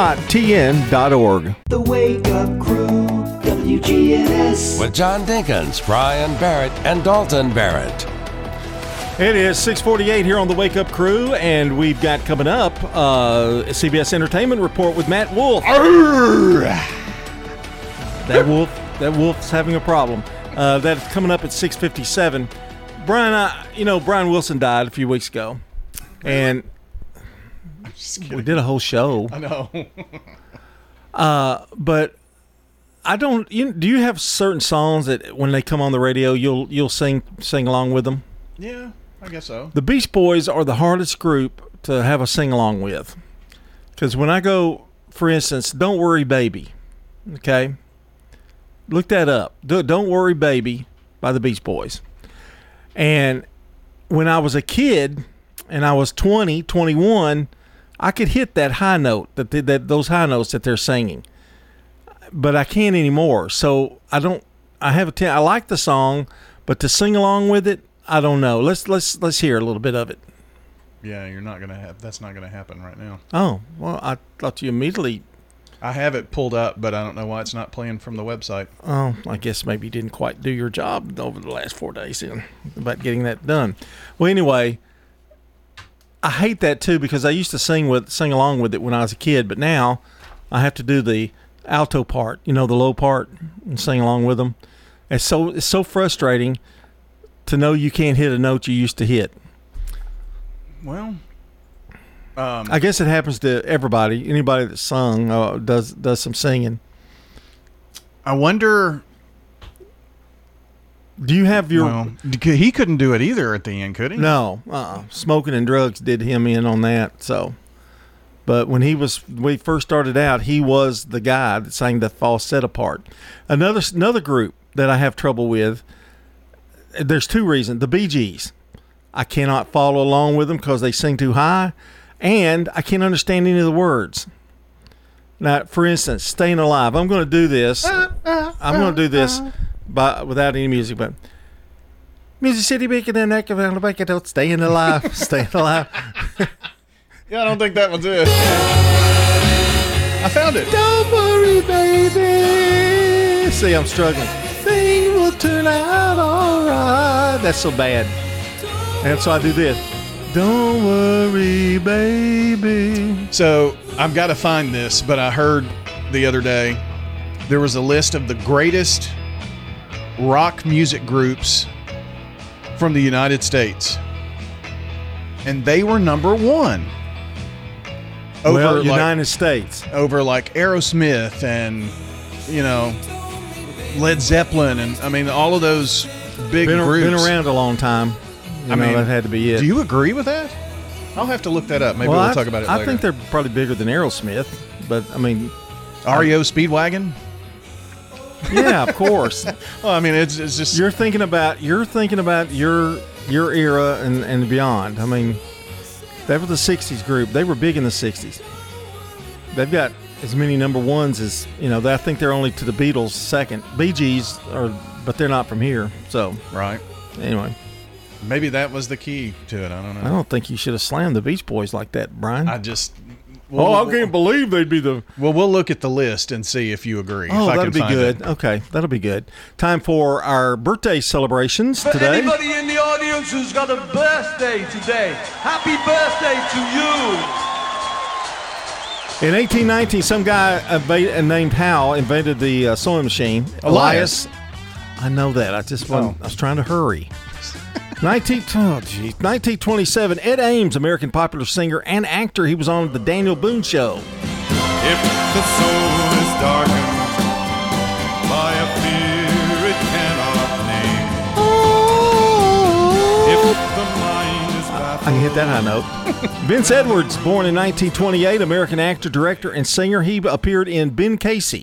firstshottn.org. The Wake Up Crew, WGNS. With John Dinkins, Brian Barrett, and Dalton Barrett. It is 6:48 here on the Wake Up Crew, and we've got coming up a CBS Entertainment Report with Matt Wolf. That wolf's having a problem. That's coming up at 6:57. Brian, Brian Wilson died a few weeks ago, and we did a whole show. I know. But I don't. Do you have certain songs that when they come on the radio, you'll sing along with them? Yeah, I guess so. The Beach Boys are the hardest group to have a sing along with, because when I go, for instance, "Don't Worry Baby," okay, look that up. "Don't Worry Baby" by the Beach Boys. And when I was a kid and I was 20, 21, I could hit that high note, those high notes that they're singing, but I can't anymore. So I like the song, but to sing along with it, I don't know. Let's hear a little bit of it. Yeah, that's not gonna happen right now. Oh, well, I thought you immediately. I have it pulled up, but I don't know why it's not playing from the website. Oh, I guess maybe you didn't quite do your job over the last 4 days about getting that done. Well, anyway. I hate that too, because I used to sing along with it when I was a kid, but now I have to do the alto part, the low part, and sing along with them. It's so frustrating to know you can't hit a note you used to hit. Well, I guess it happens to everybody. Anybody that sung does some singing. I wonder. Do you have your... Well, he couldn't do it either at the end, could he? No. Smoking and drugs did him in on that, so... But when we first started out, he was the guy that sang the falsetto part. Another group that I have trouble with, there's two reasons. The Bee Gees. I cannot follow along with them because they sing too high, and I can't understand any of the words. Now, for instance, Staying Alive. I'm going to do this. Without any music, but Music City Bacon and Neck of Alabama, Staying Alive, Staying Alive. Yeah, I don't think that one's it. I found it. Don't worry, baby. See, I'm struggling. Things will turn out all right. That's so bad. And so I do this. Don't worry, baby. So I've got to find this, but I heard the other day there was a list of the greatest rock music groups from the United States. And they were number one. United States. Over like Aerosmith and, Led Zeppelin and, all of those big groups. Been around a long time. That had to be it. Do you agree with that? I'll have to look that up. Maybe we'll talk about it later. I think they're probably bigger than Aerosmith, but REO Speedwagon? Yeah, of course. Well, it's just you're thinking about your era and beyond. They were the 60s group. They were big in the 60s. They've got as many number ones as, I think they're only to the Beatles second. Bee Gees but they're not from here. So, right. Anyway. Maybe that was the key to it. I don't know. I don't think you should have slammed the Beach Boys like that, Brian. I can't believe they'd be the... Well, we'll look at the list and see if you agree. Oh, that'll be good. Okay, that'll be good. Time for our birthday celebrations For today. anybody in the audience who's got a birthday today, happy birthday to you. In 1819, some guy named Hal invented the sewing machine. Elias. I know that. I was trying to hurry. 1927, Ed Ames, American popular singer and actor. He was on the Daniel Boone Show. If the soul is darkened by a fear it cannot name. If the mind is baffled. I can hit that high note. Vince Edwards, born in 1928, American actor, director, and singer. He appeared in Ben Casey.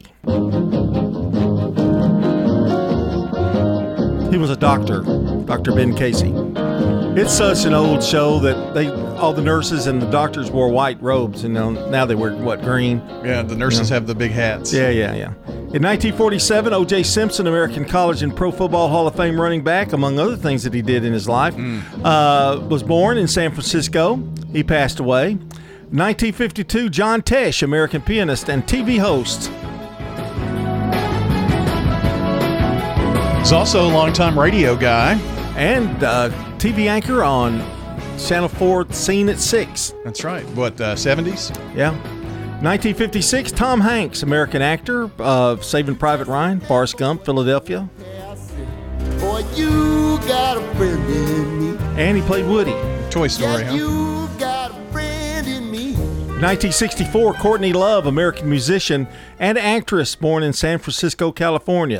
He was a doctor, Dr. Ben Casey. It's such an old show that all the nurses and the doctors wore white robes, and now they wear, green? Yeah, the nurses have the big hats. Yeah. In 1947, O.J. Simpson, American College and Pro Football Hall of Fame running back, among other things that he did in his life, was born in San Francisco. He passed away. 1952, John Tesh, American pianist and TV host. He's also a longtime radio guy. And TV anchor on Channel 4, Scene at 6. That's right. What, 70s? Yeah. 1956, Tom Hanks, American actor of Saving Private Ryan, Forrest Gump, Philadelphia. Boy, you got a friend in me. And he played Woody. Toy Story, huh? You got a friend in me. 1964, Courtney Love, American musician and actress, born in San Francisco, California.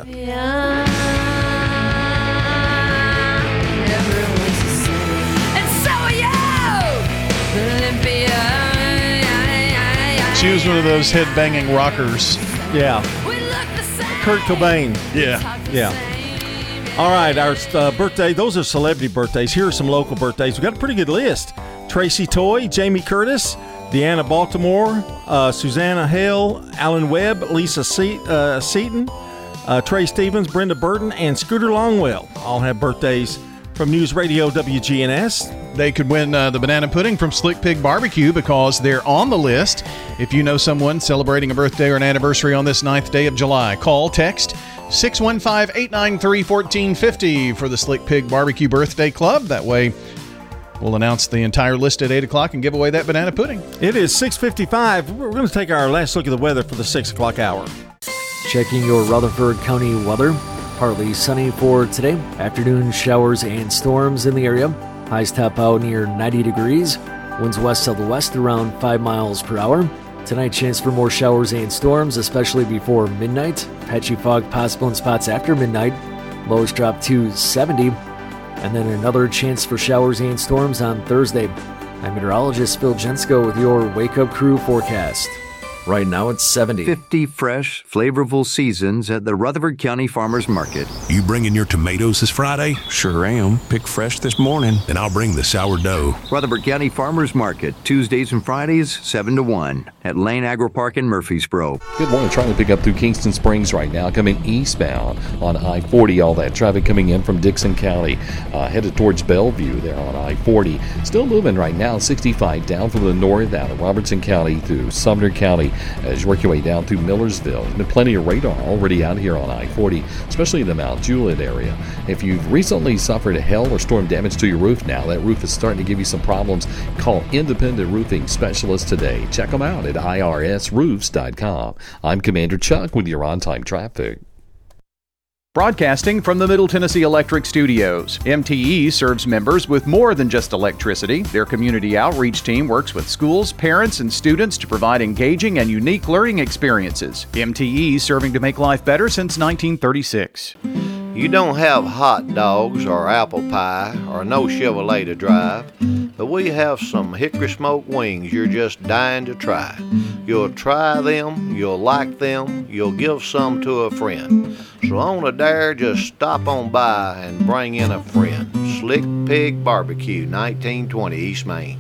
She was one of those head-banging rockers. Yeah. Kurt Cobain. Yeah. All right, our birthday, those are celebrity birthdays. Here are some local birthdays. We got a pretty good list. Tracy Toy, Jamie Curtis, Deanna Baltimore, Susanna Hale, Alan Webb, Lisa Seaton, Trey Stevens, Brenda Burton, and Scooter Longwell all have birthdays from News Radio WGNS. They could win the banana pudding from Slick Pig Barbecue because they're on the list. If you know someone celebrating a birthday or an anniversary on this 9th day of July, call, text 615-893-1450 for the Slick Pig Barbecue Birthday Club. That way, we'll announce the entire list at 8 o'clock and give away that banana pudding. It is 6:55. We're going to take our last look at the weather for the 6 o'clock hour. Checking your Rutherford County weather. Partly sunny for today. Afternoon showers and storms in the area. Highs top out near 90 degrees. Winds west-southwest around 5 miles per hour. Tonight, chance for more showers and storms, especially before midnight. Patchy fog possible in spots after midnight. Lows drop to 70. And then another chance for showers and storms on Thursday. I'm meteorologist Phil Jensko with your Wake Up Crew forecast. Right now it's 70. 50 fresh, flavorful seasons at the Rutherford County Farmers Market. You bringing your tomatoes this Friday? Sure am. Picked fresh this morning. Then I'll bring the sourdough. Rutherford County Farmers Market, Tuesdays and Fridays, 7 to 1 at Lane Agri Park in Murfreesboro. Good morning. Trying to pick up through Kingston Springs right now, coming eastbound on I-40. All that traffic coming in from Dixon County, headed towards Bellevue there on I-40. Still moving right now, 65 down from the north out of Robertson County through Sumner County. As you work your way down through Millersville, there's been plenty of radar already out here on I-40, especially in the Mount Juliet area. If you've recently suffered a hail or storm damage to your roof now, that roof is starting to give you some problems, call Independent Roofing Specialists today. Check them out at irsroofs.com. I'm Commander Chuck with your on-time traffic. Broadcasting from the Middle Tennessee Electric Studios, MTE serves members with more than just electricity. Their community outreach team works with schools, parents, and students to provide engaging and unique learning experiences. MTE serving to make life better since 1936. You don't have hot dogs or apple pie or no Chevrolet to drive, but we have some hickory smoked wings you're just dying to try. You'll try them, you'll like them, you'll give some to a friend. So on a dare, just stop on by and bring in a friend. Slick Pig Barbecue, 1920 East Main.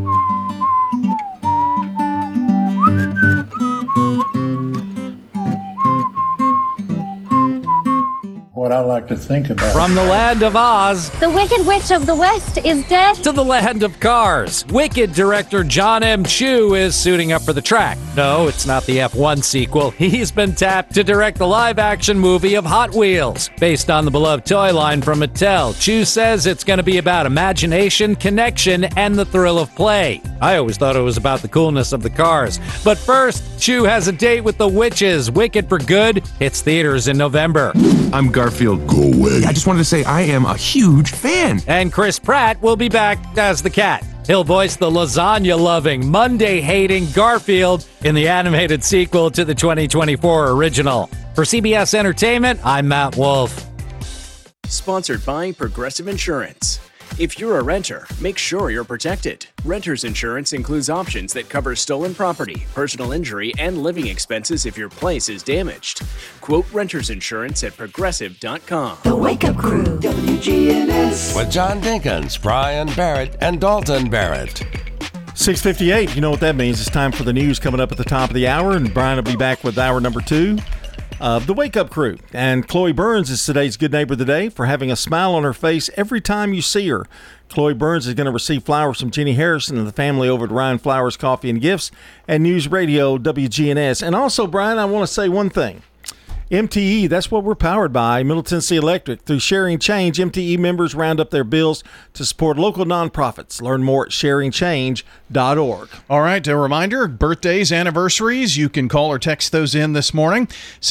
What I like to think about. From the land of Oz, the Wicked Witch of the West is dead. To the land of Cars, Wicked director John M. Chu is suiting up for the track. No, it's not the F1 sequel. He's been tapped to direct the live-action movie of Hot Wheels. Based on the beloved toy line from Mattel, Chu says it's going to be about imagination, connection, and the thrill of play. I always thought it was about the coolness of the cars. But first, Chu has a date with the witches. Wicked for Good hits theaters in November. I'm Garfield. Go away. I just wanted to say I am a huge fan. And Chris Pratt will be back as the cat. He'll voice the lasagna-loving, Monday-hating Garfield in the animated sequel to the 2024 original. For CBS Entertainment, I'm Matt Wolf. Sponsored by Progressive Insurance. If you're a renter, make sure you're protected. Renter's insurance includes options that cover stolen property, personal injury, and living expenses if your place is damaged. Quote renter's insurance at progressive.com. The Wake Up Crew, WGNS. With John Dinkins, Brian Barrett, and Dalton Barrett. 6:58. You know what that means. It's time for the news coming up at the top of the hour, and Brian will be back with hour number 2 of the Wake Up Crew. And Chloe Burns is today's Good Neighbor of the Day for having a smile on her face every time you see her. Chloe Burns is going to receive flowers from Jenny Harrison and the family over at Ryan Flowers Coffee and Gifts and News Radio WGNS. And also, Brian, I want to say one thing. MTE, that's what we're powered by, Middle Tennessee Electric. Through Sharing Change, MTE members round up their bills to support local nonprofits. Learn more at sharingchange.org. All right, a reminder, birthdays, anniversaries, you can call or text those in this morning.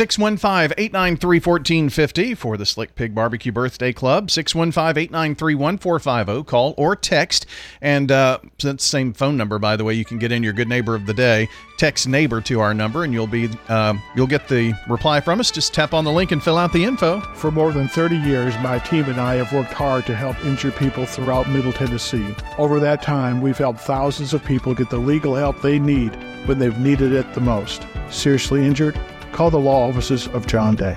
615-893-1450 for the Slick Pig Barbecue Birthday Club. 615-893-1450. Call or text. And that's the same phone number, by the way. You can get in your Good Neighbor of the Day. Text neighbor to our number, and you'll get the reply from us. Just tap on the link and fill out the info. For more than 30 years, my team and I have worked hard to help injured people throughout Middle Tennessee. Over that time, we've helped thousands of people get the legal help they need when they've needed it the most. Seriously injured? Call the law offices of John Day.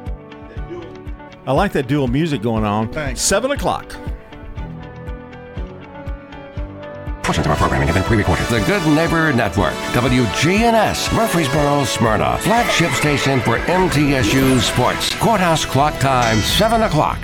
I like that dual music going on. Thanks. 7 o'clock. Portions of our programming have been pre-recorded. The Good Neighbor Network, WGNS, Murfreesboro, Smyrna, flagship station for MTSU Sports. Courthouse clock time, 7 o'clock.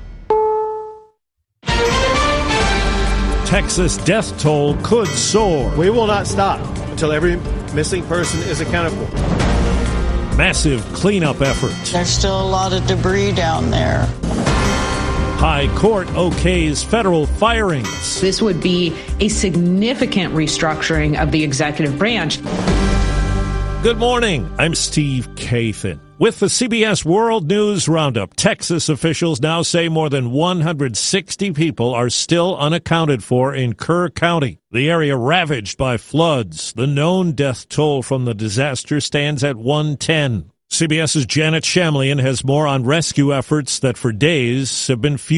Texas death toll could soar. We will not stop until every missing person is accounted for. Massive cleanup efforts. There's still a lot of debris down there. High Court okays federal firings. This would be a significant restructuring of the executive branch. Good morning. I'm Steve Kathan. With the CBS World News Roundup, Texas officials now say more than 160 people are still unaccounted for in Kerr County, the area ravaged by floods. The known death toll from the disaster stands at 110. CBS's Janet Shamlian has more on rescue efforts that for days have been futile.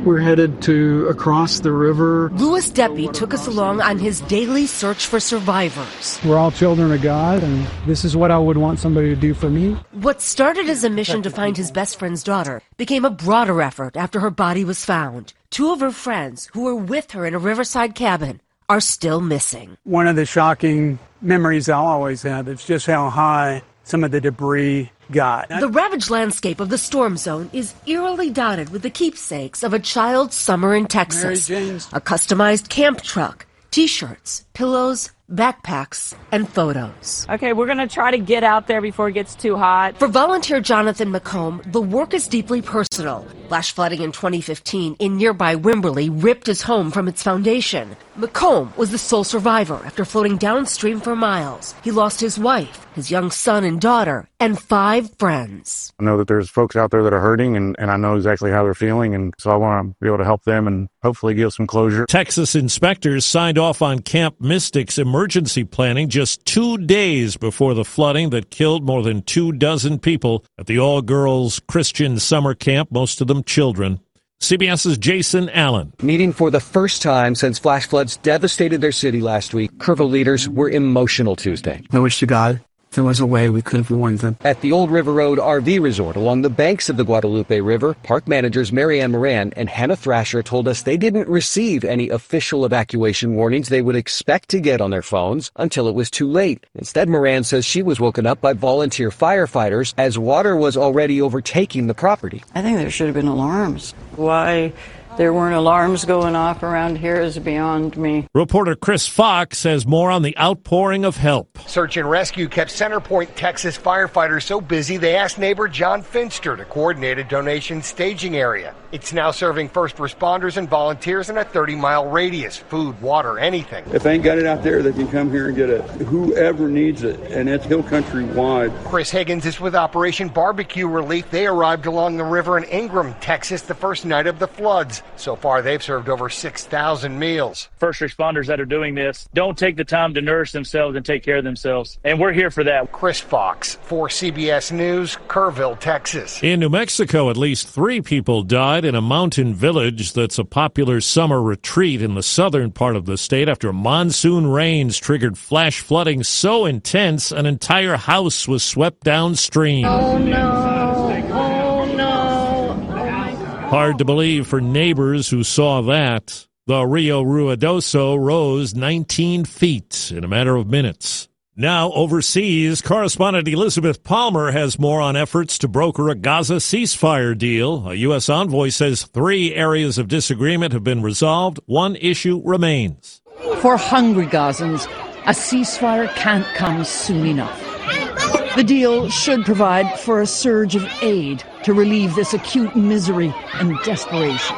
We're headed to across the river. Louis Deppy took us along on his daily search for survivors. We're all children of God, and this is what I would want somebody to do for me. What started as a mission to find his best friend's daughter became a broader effort after her body was found. 2 of her friends, who were with her in a riverside cabin, are still missing. One of the shocking memories I'll always have is just how high some of the debris got. The ravaged landscape of the storm zone is eerily dotted with the keepsakes of a child's summer in Texas. A customized camp truck, T-shirts, pillows, backpacks, and photos. Okay, we're going to try to get out there before it gets too hot. For volunteer Jonathan McComb, the work is deeply personal. Flash flooding in 2015 in nearby Wimberley ripped his home from its foundation. McComb was the sole survivor after floating downstream for miles. He lost his wife, his young son and daughter, and 5 friends. I know that there's folks out there that are hurting, and I know exactly how they're feeling, and so I want to be able to help them and hopefully give some closure. Texas inspectors signed off on Camp Mystic's emergency planning just 2 days before the flooding that killed more than 24 people at the all-girls Christian summer camp, most of them children. CBS's Jason Allen. Meeting for the first time since flash floods devastated their city last week, Kerrville leaders were emotional Tuesday. I wish to God there was a way we could have warned them. At the Old River Road RV Resort along the banks of the Guadalupe River, park managers Marianne Moran and Hannah Thrasher told us they didn't receive any official evacuation warnings they would expect to get on their phones until it was too late. Instead, Moran says she was woken up by volunteer firefighters as water was already overtaking the property. I think there should have been alarms. Why there weren't alarms going off around here is beyond me. Reporter Chris Fox has more on the outpouring of help. Search and rescue kept Center Point, Texas firefighters so busy they asked neighbor John Finster to coordinate a donation staging area. It's now serving first responders and volunteers in a 30-mile radius. Food, water, anything. If they ain't got it out there, they can come here and get it. Whoever needs it, and it's Hill Country wide. Chris Higgins is with Operation Barbecue Relief. They arrived along the river in Ingram, Texas, the first night of the floods. So far, they've served over 6,000 meals. First responders that are doing this don't take the time to nourish themselves and take care of themselves. And we're here for that. Chris Fox for CBS News, Kerrville, Texas. In New Mexico, at least 3 people died in a mountain village that's a popular summer retreat in the southern part of the state after monsoon rains triggered flash flooding so intense an entire house was swept downstream. Oh, no. Oh, no. Hard to believe for neighbors who saw that. The Rio Ruidoso rose 19 feet in a matter of minutes. Now overseas, correspondent Elizabeth Palmer has more on efforts to broker a Gaza ceasefire deal. A U.S. envoy says 3 areas of disagreement have been resolved. 1 issue remains. For hungry Gazans, a ceasefire can't come soon enough. The deal should provide for a surge of aid to relieve this acute misery and desperation.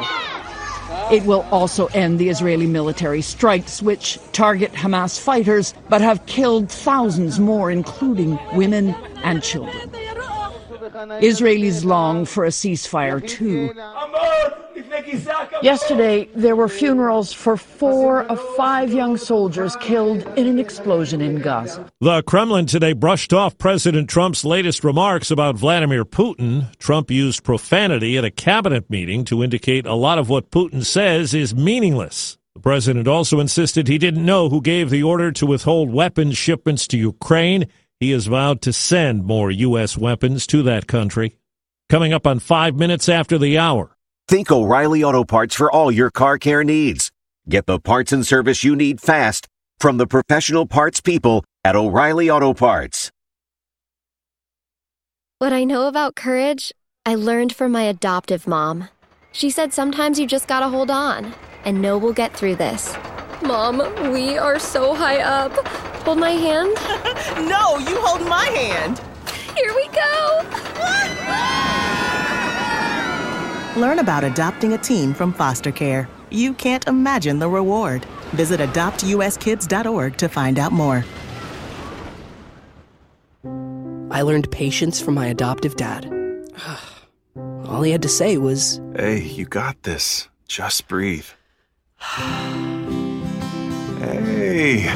It will also end the Israeli military strikes, which target Hamas fighters, but have killed thousands more, including women and children. Israelis long for a ceasefire, too. Yesterday, there were funerals for 4 of 5 young soldiers killed in an explosion in Gaza. The Kremlin today brushed off President Trump's latest remarks about Vladimir Putin. Trump used profanity at a cabinet meeting to indicate a lot of what Putin says is meaningless. The president also insisted he didn't know who gave the order to withhold weapons shipments to Ukraine. He has vowed to send more U.S. weapons to that country. Coming up on 5 minutes after the hour. Think O'Reilly Auto Parts for all your car care needs. Get the parts and service you need fast from the professional parts people at O'Reilly Auto Parts. What I know about courage, I learned from my adoptive mom. She said sometimes you just gotta hold on and know we'll get through this. Mom, we are so high up. Hold my hand. No, you hold my hand. Here we go. Learn about adopting a teen from foster care. You can't imagine the reward. Visit adoptuskids.org to find out more. I learned patience from my adoptive dad. All he had to say was, "Hey, you got this. Just breathe." Hey,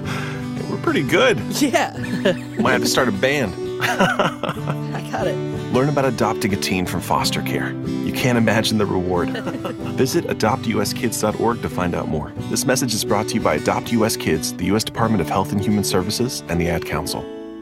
we're pretty good. Yeah. Might have to start a band. I got it. Learn about adopting a teen from foster care. You can't imagine the reward. Visit adoptuskids.org to find out more. This message is brought to you by Adopt U.S. Kids, the U.S. Department of Health and Human Services, and the Ad Council.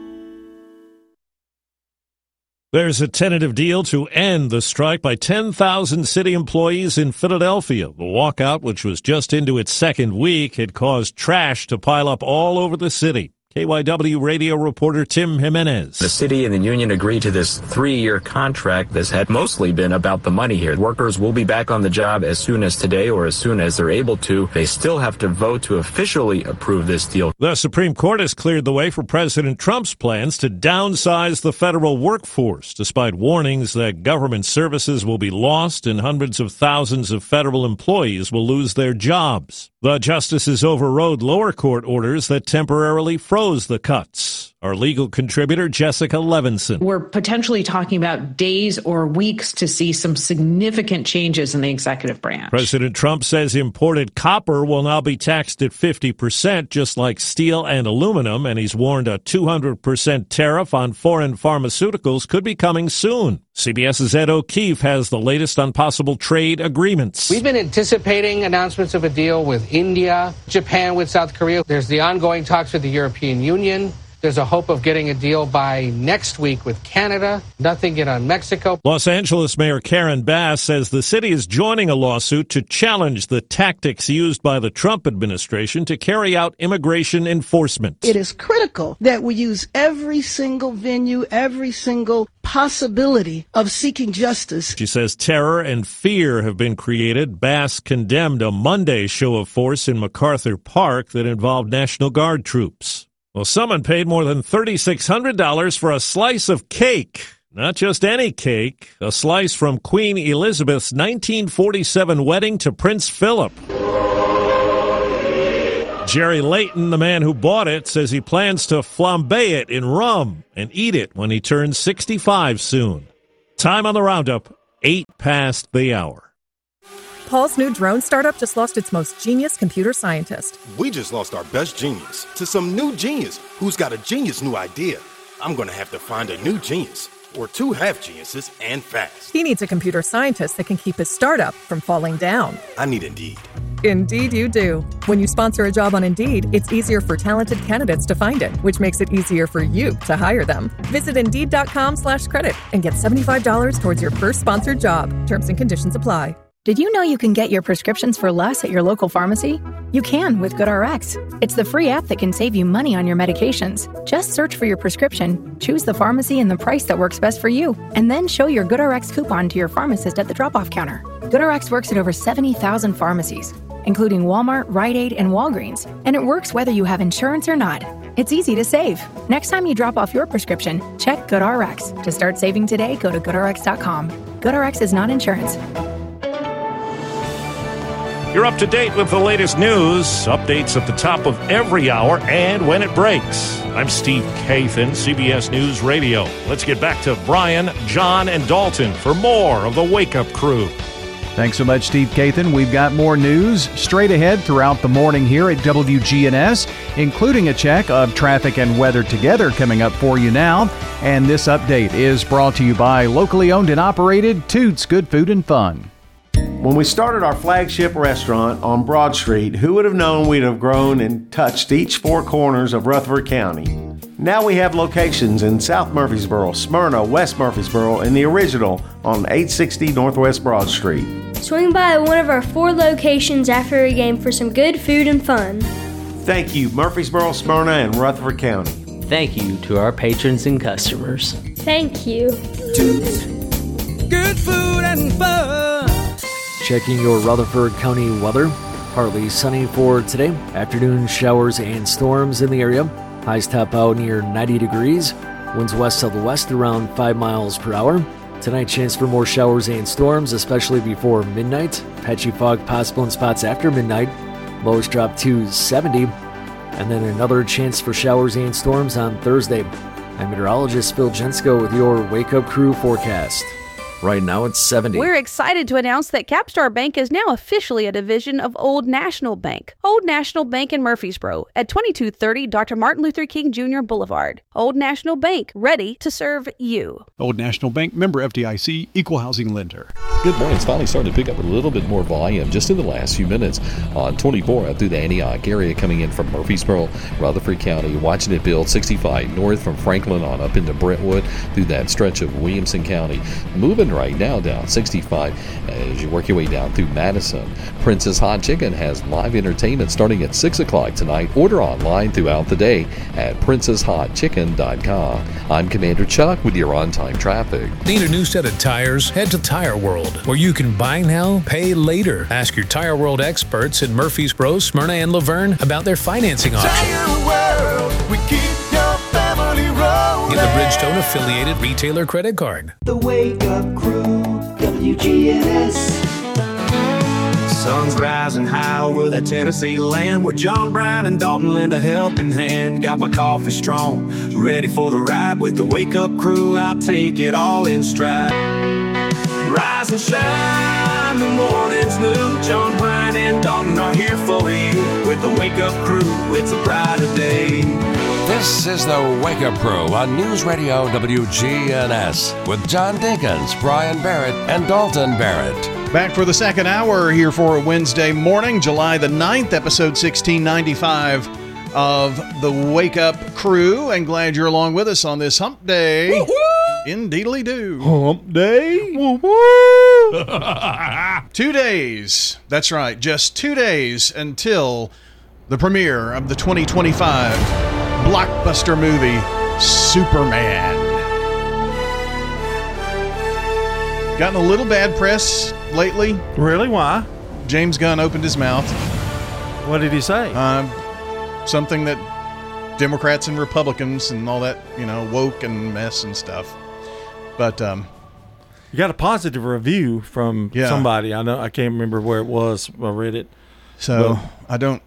There's a tentative deal to end the strike by 10,000 city employees in Philadelphia. The walkout, which was just into its second week, had caused trash to pile up all over the city. KYW radio reporter Tim Jimenez. The city and the union agreed to this 3-year contract. This had mostly been about the money here. Workers will be back on the job as soon as today or as soon as they're able to. They still have to vote to officially approve this deal. The Supreme Court has cleared the way for President Trump's plans to downsize the federal workforce, despite warnings that government services will be lost and hundreds of thousands of federal employees will lose their jobs. The justices overrode lower court orders that temporarily froze the cuts. Our legal contributor, Jessica Levinson. We're potentially talking about days or weeks to see some significant changes in the executive branch. President Trump says imported copper will now be taxed at 50%, just like steel and aluminum, and he's warned a 200% tariff on foreign pharmaceuticals could be coming soon. CBS's Ed O'Keefe has the latest on possible trade agreements. We've been anticipating announcements of a deal with India, Japan with South Korea. There's the ongoing talks with the European Union. There's a hope of getting a deal by next week with Canada. Nothing yet on Mexico. Los Angeles Mayor Karen Bass says the city is joining a lawsuit to challenge the tactics used by the Trump administration to carry out immigration enforcement. It is critical that we use every single venue, every single possibility of seeking justice. She says terror and fear have been created. Bass condemned a Monday show of force in MacArthur Park that involved National Guard troops. Well, someone paid more than $3,600 for a slice of cake. Not just any cake, a slice from Queen Elizabeth's 1947 wedding to Prince Philip. Jerry Layton, the man who bought it, says he plans to flambe it in rum and eat it when he turns 65 soon. Time on the roundup, 8 past the hour. Paul's new drone startup just lost its most genius computer scientist. We just lost our best genius to some new genius who's got a genius new idea. I'm going to have to find a new genius, or 2 half geniuses, and fast. He needs a computer scientist that can keep his startup from falling down. I need Indeed. Indeed you do. When you sponsor a job on Indeed, it's easier for talented candidates to find it, which makes it easier for you to hire them. Visit Indeed.com/credit and get $75 towards your first sponsored job. Terms and conditions apply. Did you know you can get your prescriptions for less at your local pharmacy? You can with GoodRx. It's the free app that can save you money on your medications. Just search for your prescription, choose the pharmacy and the price that works best for you, and then show your GoodRx coupon to your pharmacist at the drop-off counter. GoodRx works at over 70,000 pharmacies, including Walmart, Rite Aid, and Walgreens, and it works whether you have insurance or not. It's easy to save. Next time you drop off your prescription, check GoodRx. To start saving today, go to GoodRx.com. GoodRx is not insurance. You're up to date with the latest news, updates at the top of every hour and when it breaks. I'm Steve Kathan, CBS News Radio. Let's get back to Brian, John, and Dalton for more of the Wake Up Crew. Thanks so much, Steve Kathan. We've got more news straight ahead throughout the morning here at WGNS, including a check of traffic and weather together coming up for you now. And this update is brought to you by locally owned and operated Toots Good Food and Fun. When we started our flagship restaurant on Broad Street, who would have known we'd have grown and touched each 4 corners of Rutherford County? Now we have locations in South Murfreesboro, Smyrna, West Murfreesboro, and the original on 860 Northwest Broad Street. Swing by one of our 4 locations after a game for some good food and fun. Thank you, Murfreesboro, Smyrna, and Rutherford County. Thank you to our patrons and customers. Thank you. Good food and fun. Checking your Rutherford County weather. Partly sunny for today. Afternoon showers and storms in the area. Highs top out near 90 degrees. Winds west-southwest around 5 miles per hour. Tonight, chance for more showers and storms, especially before midnight. Patchy fog possible in spots after midnight. Lows drop to 70. And then another chance for showers and storms on Thursday. I'm meteorologist Phil Jensko with your Wake Up Crew forecast. Right now it's 70. We're excited to announce that Capstar Bank is now officially a division of Old National Bank. Old National Bank in Murfreesboro at 2230 Dr. Martin Luther King Jr. Boulevard. Old National Bank, ready to serve you. Old National Bank, member FDIC, equal housing lender. Good morning. It's finally starting to pick up a little bit more volume just in the last few minutes on 24 up through the Antioch area coming in from Murfreesboro, Rutherford County. Watching it build 65 north from Franklin on up into Brentwood through that stretch of Williamson County. Moving right now down 65 as you work your way down through Madison. Princess Hot Chicken has live entertainment starting at 6 o'clock tonight. Order online throughout the day at princesshotchicken.com. I'm Commander Chuck with your on-time traffic. Need a new set of tires? Head to Tire World, where you can buy now, pay later. Ask your Tire World experts in Murfreesboro, Smyrna, and Laverne about their financing options. Tire World, we keep your family rolling. Get the Bridgestone affiliated retailer credit card. The Wake Up Crew, WGNS. Sun's rising high over that Tennessee land, where John Brown and Dalton lend a helping hand. Got my coffee strong, ready for the ride with the Wake Up Crew. I'll take it all in stride. Rise and shine, the morning's new. John Brown and Dalton are here for you with the Wake Up Crew. It's a brighter day. This is the Wake Up Crew on News Radio WGNS with John Dinkins, Brian Barrett, and Dalton Barrett. Back for the second hour here for a Wednesday morning, July the 9th, episode 1695 of the Wake Up Crew. And glad you're along with us on this hump day. Woo-hoo! Indeedly-do. Hump day? Woo-hoo! 2 days. That's right. Just 2 days until the premiere of the 2025 blockbuster movie, Superman. Gotten a little bad press lately. Really? Why? James Gunn opened his mouth. What did he say? Something that Democrats and Republicans and all that, woke and mess and stuff. But you got a positive review from somebody. I can't remember where it was. I read it. So I don't.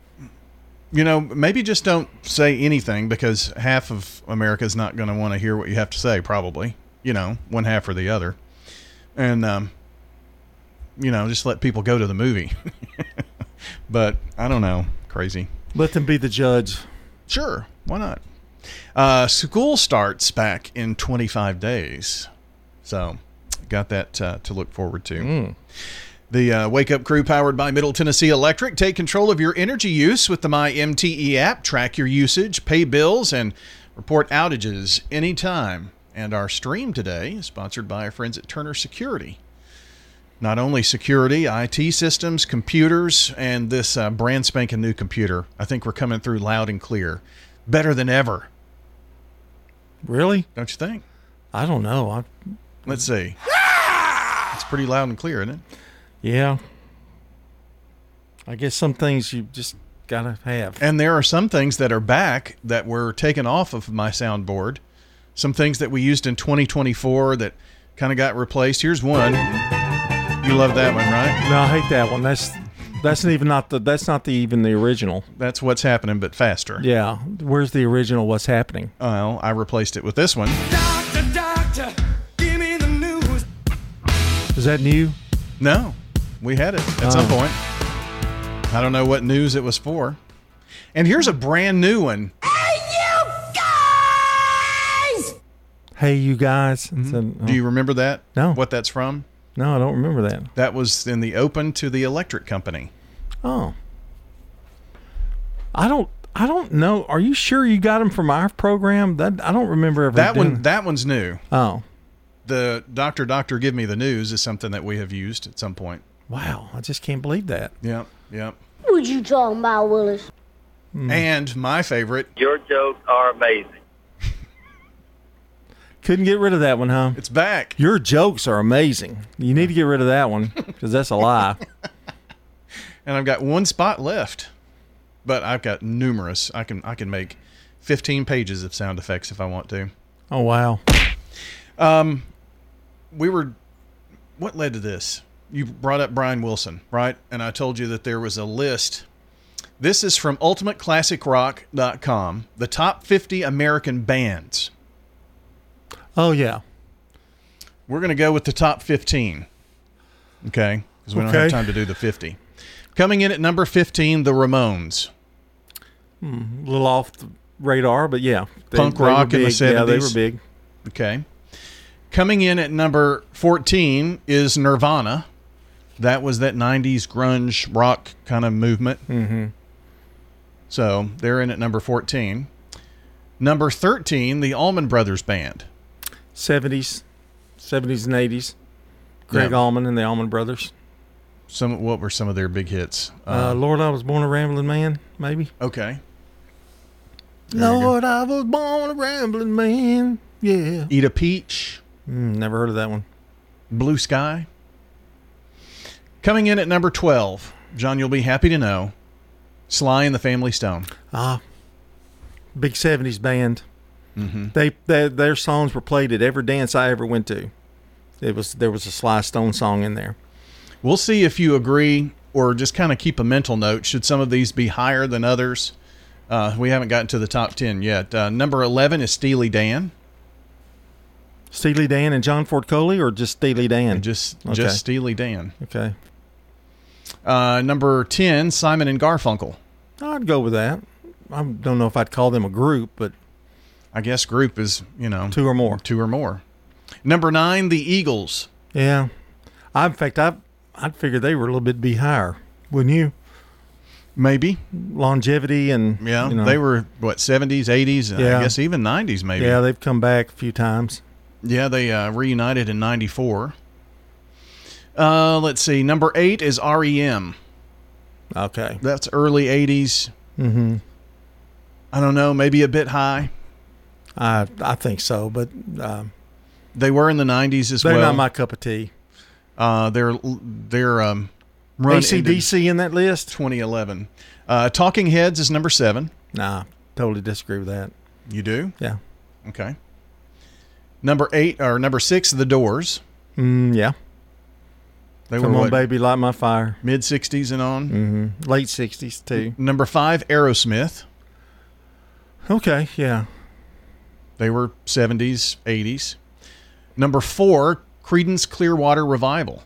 Maybe just don't say anything, because half of America is not going to want to hear what you have to say, probably. One half or the other. And, just let people go to the movie. But, I don't know. Crazy. Let them be the judge. Sure. Why not? School starts back in 25 days. So, got that to look forward to. The Wake Up Crew, powered by Middle Tennessee Electric. Take control of your energy use with the MyMTE app. Track your usage, pay bills, and report outages anytime. And our stream today is sponsored by our friends at Turner Security. Not only security, IT systems, computers, and this brand spanking new computer. I think we're coming through loud and clear. Better than ever. Really? Don't you think? I don't know. Let's see. It's pretty loud and clear, isn't it? Yeah. I guess some things you just got to have. And there are some things that are back that were taken off of my soundboard. Some things that we used in 2024 that kind of got replaced. Here's one. You love that one, right? No, I hate that one. That's not even the original. That's What's Happening, but faster. Yeah. Where's the original What's Happening? Well, I replaced it with this one. Doctor, give me the news. Is that new? No. We had it at some point. I don't know what news it was for. And here's a brand new one. Hey, you guys. Mm-hmm. Do you remember that? No. What that's from? No, I don't remember that. That was in the Open to the Electric Company. Oh. I don't know. Are you sure you got them from our program? I don't remember ever That one's new. Oh. The Doctor Give Me the News is something that we have used at some point. Wow. I just can't believe that. Yep. What you talking about, Willis? And my favorite. Your jokes are amazing. Couldn't get rid of that one, huh? It's back. Your jokes are amazing. You need to get rid of that one, because that's a lie. And I've got one spot left, but I've got numerous. I can make 15 pages of sound effects if I want to. Oh, wow. What led to this? You brought up Brian Wilson, right? And I told you that there was a list. This is from UltimateClassicRock.com, the top 50 American bands. Oh, yeah. We're going to go with the top 15. Okay? Because we don't have time to do the 50. Coming in at number 15, the Ramones. A little off the radar, but yeah. Punk rock in the 70s. Yeah, they were big. Okay. Coming in at number 14 is Nirvana. That was that 90s grunge rock kind of movement. Mm-hmm. So they're in at number 14. Number 13, the Allman Brothers Band. 70s and 80s. Greg Allman and the Allman Brothers. What were some of their big hits? Lord, I Was Born a Rambling Man, maybe. Okay. Lord, I was born a rambling man. Yeah. Eat a Peach. Never heard of that one. Blue Sky. Coming in at number 12, John, you'll be happy to know, Sly and the Family Stone. Big 70s band. Mm-hmm. Their songs were played at every dance I ever went to. There was a Sly Stone song in there. We'll see if you agree or just kind of keep a mental note. Should some of these be higher than others? We haven't gotten to the top 10 yet. Number 11 is Steely Dan. Steely Dan and John Ford Coley, or just Steely Dan? Just Steely Dan. Okay. Number 10, Simon and Garfunkel. I'd go with that. I don't know if I'd call them a group, but I guess group is, two or more. Two or more. Number 9, the Eagles. Yeah. I'd figure they were a little bit be higher, wouldn't you? Maybe. Longevity and they were 70s, 80s, I guess even 90s maybe. Yeah, they've come back a few times. Yeah, they reunited in 94. Let's see. Number 8 is REM. Okay. That's early 80s. Mm-hmm. I don't know, maybe a bit high. I think so, but they were in the 90s as well. They're not my cup of tea. They're run AC/DC in that list? 2011. Talking Heads is number 7. Nah, totally disagree with that. You do? Yeah. Okay. Number 6, The Doors. Yeah. They Come were on, baby, light my fire. Mid-60s and on? Mm-hmm. Late 60s, too. Number 5, Aerosmith. Okay, yeah. They were 70s, 80s. Number 4, Creedence Clearwater Revival.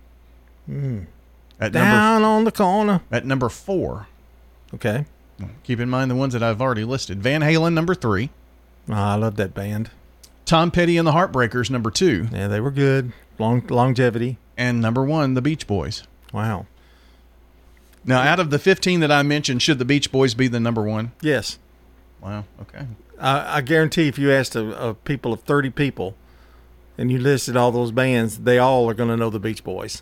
Down on the corner. At number 4. Okay. Keep in mind the ones that I've already listed. Van Halen, number 3. I love that band. Tom Petty and the Heartbreakers, number 2. Yeah, they were good. Longevity. And number 1, the Beach Boys. Wow. Now, out of the 15 that I mentioned, should the Beach Boys be the number 1? Yes. Wow, okay. I guarantee if you asked a people of 30 people and you listed all those bands, they all are going to know the Beach Boys.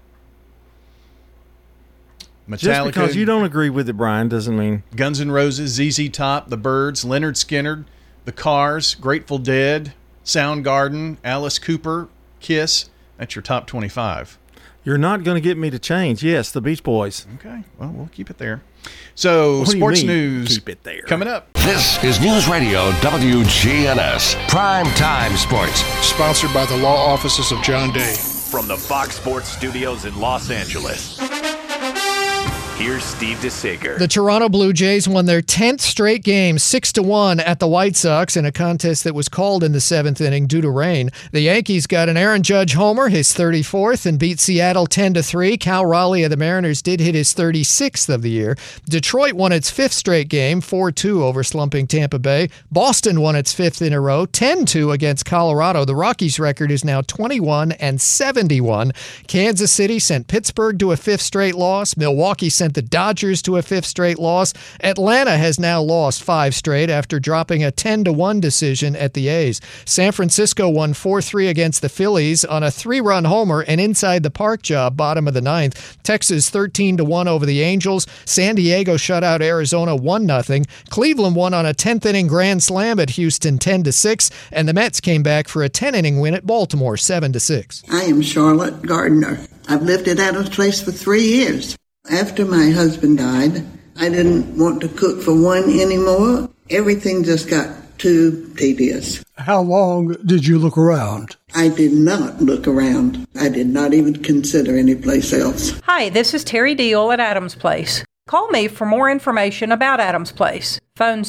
Metallica, just because you don't agree with it, Brian, doesn't mean... Guns N' Roses, ZZ Top, The Byrds, Lynyrd Skynyrd, The Cars, Grateful Dead, Soundgarden, Alice Cooper, Kiss. That's your top 25. You're not going to get me to change. Yes, the Beach Boys. Okay, well, we'll keep it there. So, sports news keep it there. Coming up. This is News Radio WGNS Prime Time Sports. Sponsored by the law offices of John Day. From the Fox Sports Studios in Los Angeles, here's Steve DeSager. The Toronto Blue Jays won their 10th straight game 6-1 at the White Sox in a contest that was called in the 7th inning due to rain. The Yankees got an Aaron Judge homer, his 34th, and beat Seattle 10-3. Cal Raleigh of the Mariners did hit his 36th of the year. Detroit won its 5th straight game 4-2 over slumping Tampa Bay. Boston won its 5th in a row 10-2 against Colorado. The Rockies' record is now 21-71. Kansas City sent Pittsburgh to a 5th straight loss. Milwaukee sent the Dodgers to a 5th straight loss. Atlanta has now lost 5 straight after dropping a 10-1 decision at the A's. San Francisco won 4-3 against the Phillies on a 3-run homer and inside the park job bottom of the 9th. Texas 13-1 over the Angels. San Diego shut out Arizona 1-0. Cleveland won on a 10th inning grand slam at Houston 10-6, and the Mets came back for a 10-inning win at Baltimore 7-6. I am Charlotte Gardner. I've lived at Adams Place for 3 years. After my husband died, I didn't want to cook for one anymore. Everything just got too tedious. How long did you look around? I did not look around. I did not even consider any place else. Hi, this is Terry Deal at Adams Place. Call me for more information about Adams Place. Phone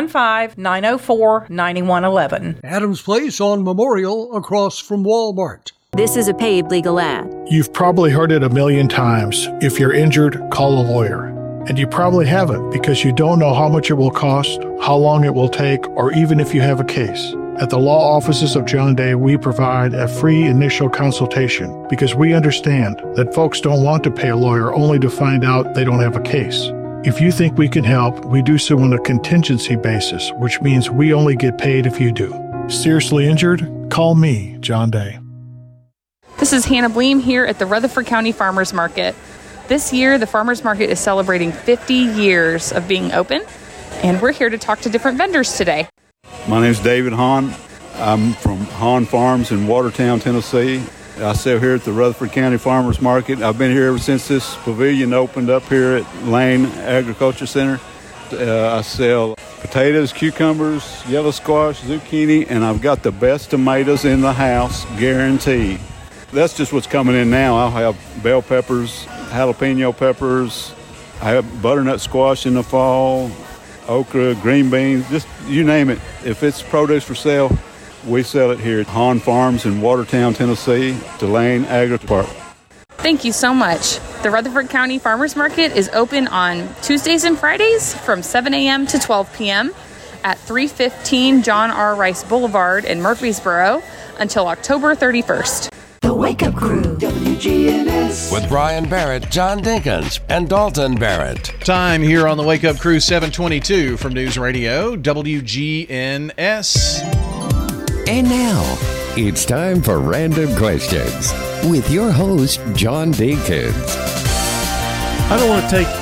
615-904-9111. Adams Place on Memorial across from Walmart. This is a paid legal ad. You've probably heard it a million times. If you're injured, call a lawyer. And you probably haven't because you don't know how much it will cost, how long it will take, or even if you have a case. At the law offices of John Day, we provide a free initial consultation because we understand that folks don't want to pay a lawyer only to find out they don't have a case. If you think we can help, we do so on a contingency basis, which means we only get paid if you do. Seriously injured? Call me, John Day. This is Hannah Bleem here at the Rutherford County Farmers Market. This year, the Farmers Market is celebrating 50 years of being open, and we're here to talk to different vendors today. My name is David Hahn. I'm from Hahn Farms in Watertown, Tennessee. I sell here at the Rutherford County Farmers Market. I've been here ever since this pavilion opened up here at Lane Agriculture Center. I sell potatoes, cucumbers, yellow squash, zucchini, and I've got the best tomatoes in the house, guaranteed. That's just what's coming in now. I'll have bell peppers, jalapeno peppers. I have butternut squash in the fall, okra, green beans, just you name it. If it's produce for sale, we sell it here at Hahn Farms in Watertown, Tennessee, to Lane Agri Park. Thank you so much. The Rutherford County Farmers Market is open on Tuesdays and Fridays from 7 a.m. to 12 p.m. at 315 John R. Rice Boulevard in Murfreesboro until October 31st. The Wake Up Crew, WGNS. With Brian Barrett, John Dinkins, and Dalton Barrett. Time here on the Wake Up Crew, 722 from News Radio, WGNS. And now, it's time for Random Questions with your host, John Dinkins. I don't want to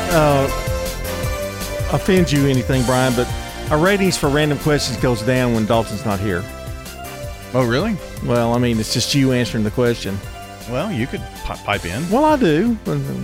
offend you anything, Brian, but our ratings for Random Questions goes down when Dalton's not here. Oh, really? Well, I mean, it's just you answering the question. Well, you could pipe in. Well, I do.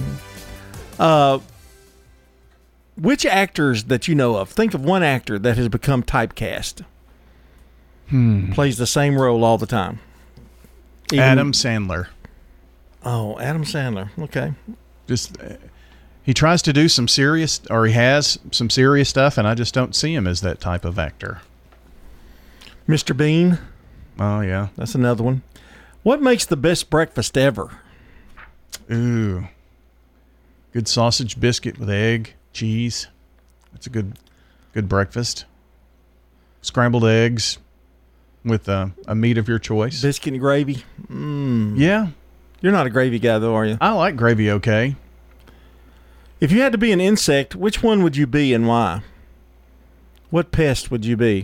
Which actors that you know of, think of one actor that has become typecast. Plays the same role all the time. Adam Sandler. Oh, Adam Sandler. Okay. Just he tries to do some serious, or he has some serious stuff, and I just don't see him as that type of actor. Mr. Bean. Oh, yeah. That's another one. What makes the best breakfast ever? Ooh. Good sausage biscuit with egg, cheese. That's a good breakfast. Scrambled eggs with a meat of your choice. Biscuit and gravy. Yeah. You're not a gravy guy, though, are you? I like gravy okay. If you had to be an insect, which one would you be and why? What pest would you be?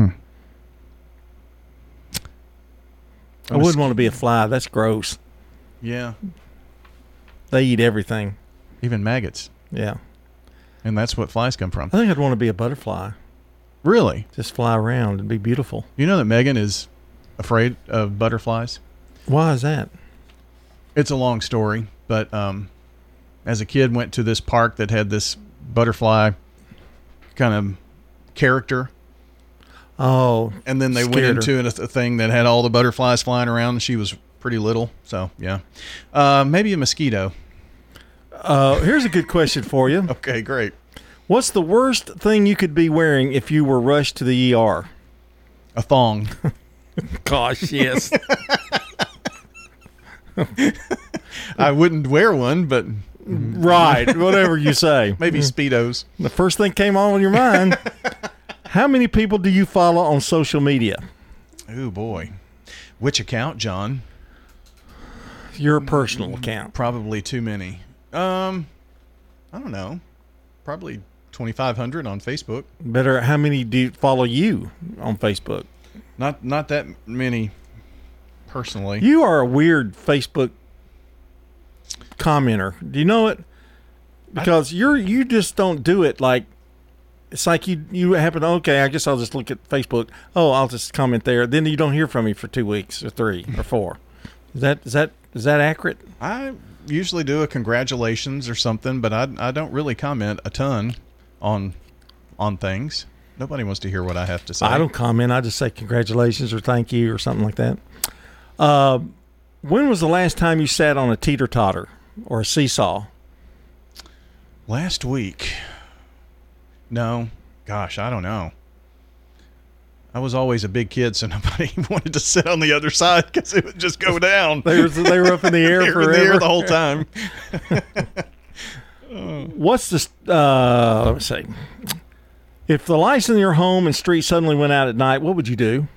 I wouldn't want to be a fly. That's gross. Yeah. They eat everything. Even maggots. Yeah. And that's what flies come from. I think I'd want to be a butterfly. Really? Just fly around and be beautiful. You know that Megan is afraid of butterflies? Why is that? It's a long story, but as a kid went to this park that had this butterfly kind of character. Oh. And then they went into a thing that had all the butterflies flying around, and she was pretty little. So, yeah. Maybe a mosquito. Here's a good question for you. Okay, great. What's the worst thing you could be wearing if you were rushed to the ER? A thong. Gosh, yes. I wouldn't wear one, but... Right, whatever you say. Maybe Speedos. The first thing came on your mind. How many people do you follow on social media? Oh, boy. Which account, John? Your personal account. Probably too many. I don't know. Probably 2,500 on Facebook. Better. How many do follow you on Facebook? Not that many personally. You are a weird Facebook commenter. Do you know it? Because you just don't do it like it's like you happen to, okay, I guess I'll just look at Facebook. Oh, I'll just comment there. Then you don't hear from me for 2 weeks or 3 or 4. Is that accurate? I usually do a congratulations or something, but I don't really comment a ton on things. Nobody wants to hear what I have to say. I don't comment. I just say congratulations or thank you or something like that. When was the last time you sat on a teeter-totter or a seesaw? Last week. No, Gosh, I don't know. I was always a big kid, so nobody wanted to sit on the other side because it would just go down. They were up in the air forever. In the air the whole time. What's this? Let me see. If the lights in your home and street suddenly went out at night, what would you do?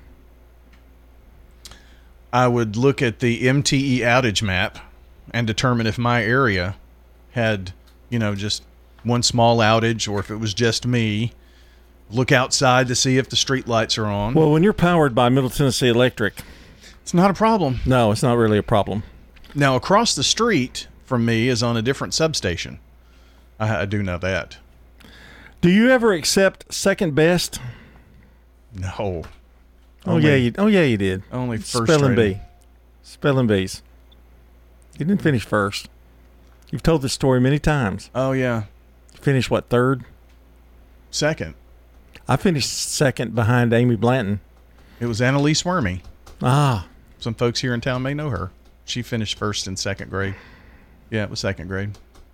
I would look at the MTE outage map and determine if my area had, just one small outage or if it was just me. Look outside to see if the street lights are on. Well, when you're powered by Middle Tennessee Electric, it's not a problem. No, it's not really a problem. Now, across the street from me is on a different substation. I do know that. Do you ever accept second best? No. Yeah, you did. Only first. Spelling bee. Spelling bees. You didn't finish first. You've told this story many times. Oh, yeah. You finished, what, third? Second. I finished second behind Amy Blanton. It was Annalise Wormy. Ah. Some folks here in town may know her. She finished first in second grade. Yeah, it was second grade.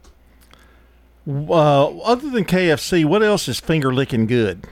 Other than KFC, what else is finger licking good?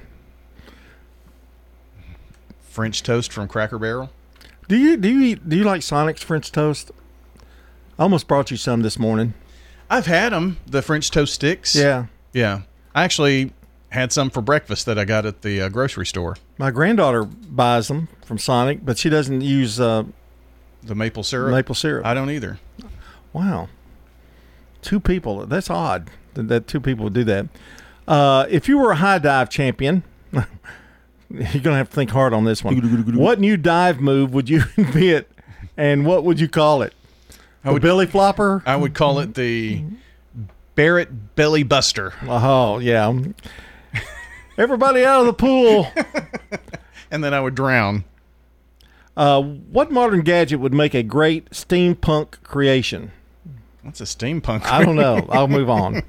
French toast from Cracker Barrel. Do you like Sonic's French toast? I almost brought you some this morning. I've had them, the French toast sticks. Yeah. Yeah. I actually had some for breakfast that I got at the grocery store. My granddaughter buys them from Sonic, but she doesn't use the maple syrup. Maple syrup. I don't either. Wow. Two people. That's odd that two people would do that. If you were a high dive champion, you're going to have to think hard on this one. What new dive move would you invent, and what would you call it? Belly flopper? I would call it the Barrett Belly Buster. Oh, yeah. Everybody out of the pool. And then I would drown. What modern gadget would make a great steampunk creation? What's a steampunk? I don't know. I'll move on.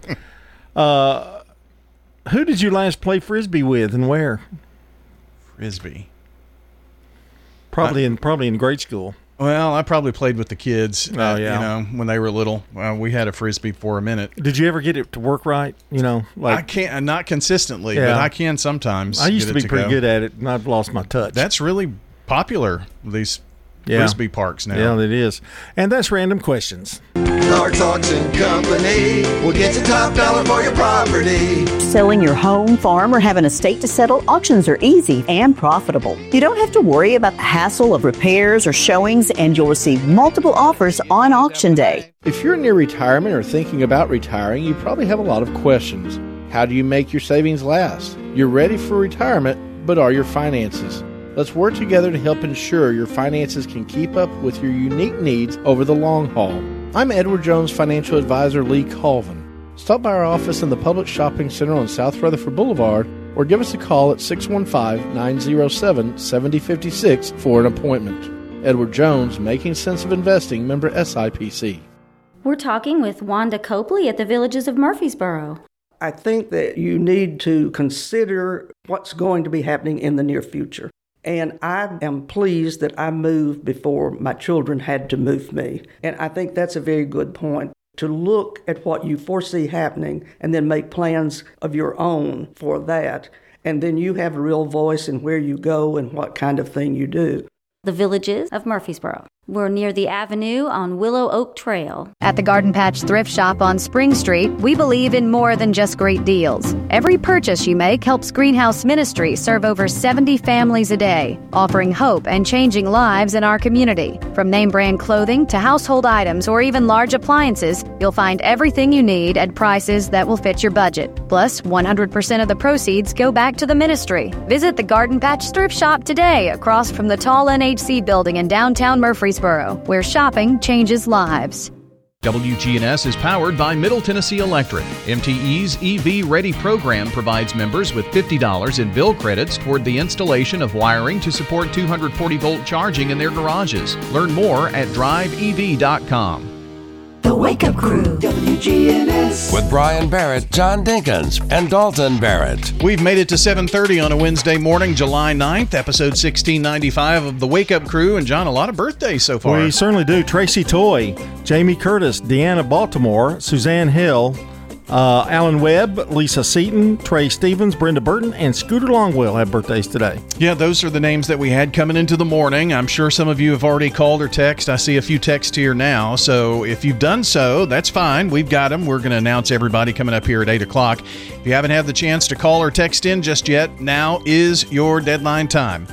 Who did you last play Frisbee with and where? Frisbee. Probably in grade school. Well, I probably played with the kids. Oh, yeah. When they were little. We had a Frisbee for a minute. Did you ever get it to work right? I can't, not consistently, but I can sometimes. I used to be pretty good at it, and I've lost my touch. That's really popular, these Frisbee parks now. Yeah, it is. And that's Random Questions. Clark Auction Company will get you top dollar for your property. Selling your home, farm, or have an estate to settle, auctions are easy and profitable. You don't have to worry about the hassle of repairs or showings, and you'll receive multiple offers on auction day. If you're near retirement or thinking about retiring, you probably have a lot of questions. How do you make your savings last? You're ready for retirement, but are your finances? Let's work together to help ensure your finances can keep up with your unique needs over the long haul. I'm Edward Jones Financial Advisor Lee Colvin. Stop by our office in the Public Shopping Center on South Rutherford Boulevard or give us a call at 615-907-7056 for an appointment. Edward Jones, Making Sense of Investing, member SIPC. We're talking with Wanda Copley at the Villages of Murfreesboro. I think that you need to consider what's going to be happening in the near future. And I am pleased that I moved before my children had to move me. And I think that's a very good point, to look at what you foresee happening and then make plans of your own for that. And then you have a real voice in where you go and what kind of thing you do. The Villages of Murfreesboro. We're near the Avenue on Willow Oak Trail. At the Garden Patch Thrift Shop on Spring Street, we believe in more than just great deals. Every purchase you make helps Greenhouse Ministry serve over 70 families a day, offering hope and changing lives in our community. From name brand clothing to household items or even large appliances, you'll find everything you need at prices that will fit your budget. Plus, 100% of the proceeds go back to the ministry. Visit the Garden Patch Thrift Shop today across from the tall NHC building in downtown Murfreesboro, where shopping changes lives. WGNS is powered by Middle Tennessee Electric. MTE's EV Ready program provides members with $50 in bill credits toward the installation of wiring to support 240-volt charging in their garages. Learn more at driveev.com. The Wake Up Crew, WGNS. With Brian Barrett, John Dinkins, and Dalton Barrett. We've made it to 7:30 on a Wednesday morning, July 9th, episode 1695 of The Wake Up Crew. And, John, a lot of birthdays so far. We certainly do. Tracy Toy, Jamie Curtis, Deanna Baltimore, Suzanne Hill, Alan Webb, Lisa Seaton, Trey Stevens, Brenda Burton, and Scooter Longwell have birthdays today. Yeah, those are the names that we had coming into the morning. I'm sure some of you have already called or texted. I see a few texts here now. So if you've done so, that's fine. We've got them. We're going to announce everybody coming up here at 8 o'clock. If you haven't had the chance to call or text in just yet, now is your deadline time.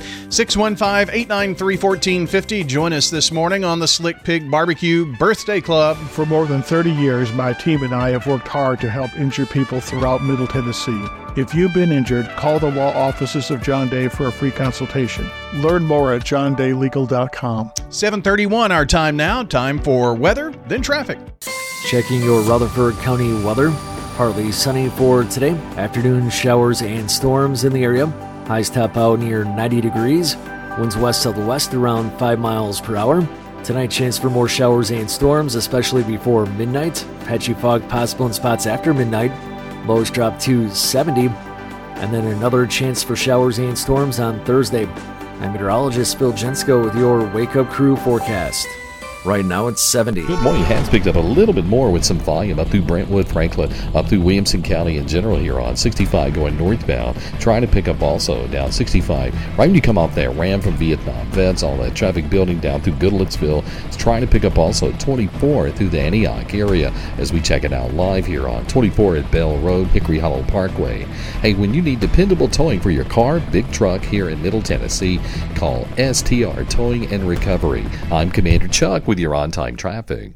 615-893-1450. Join us this morning on the Slick Pig Barbecue Birthday Club. For more than 30 years, my team and I have worked hard to help injured people throughout Middle Tennessee. If you've been injured, call the law offices of John Day for a free consultation. Learn more at johndaylegal.com. 7:31 our time now. Time for weather, then traffic. Checking your Rutherford County weather. Partly sunny for today. Afternoon showers and storms in the area. Highs top out near 90 degrees. Winds west-southwest around 5 miles per hour. Tonight, chance for more showers and storms, especially before midnight. Patchy fog possible in spots after midnight. Lows drop to 70. And then another chance for showers and storms on Thursday. I'm meteorologist Phil Jensko with your Wake Up Crew forecast. Right now it's 70. Good morning. Has picked up a little bit more with some volume up through Brentwood, Franklin, up through Williamson County in general here on 65 going northbound. Trying to pick up also down 65. Right when you come off there, Ram from Vietnam, Vets, all that traffic building down through Goodlettsville. It's trying to pick up also 24 through the Antioch area as we check it out live here on 24 at Bell Road, Hickory Hollow Parkway. Hey, when you need dependable towing for your car, big truck here in Middle Tennessee, call STR Towing and Recovery. I'm Commander Chuck with your on-time traffic.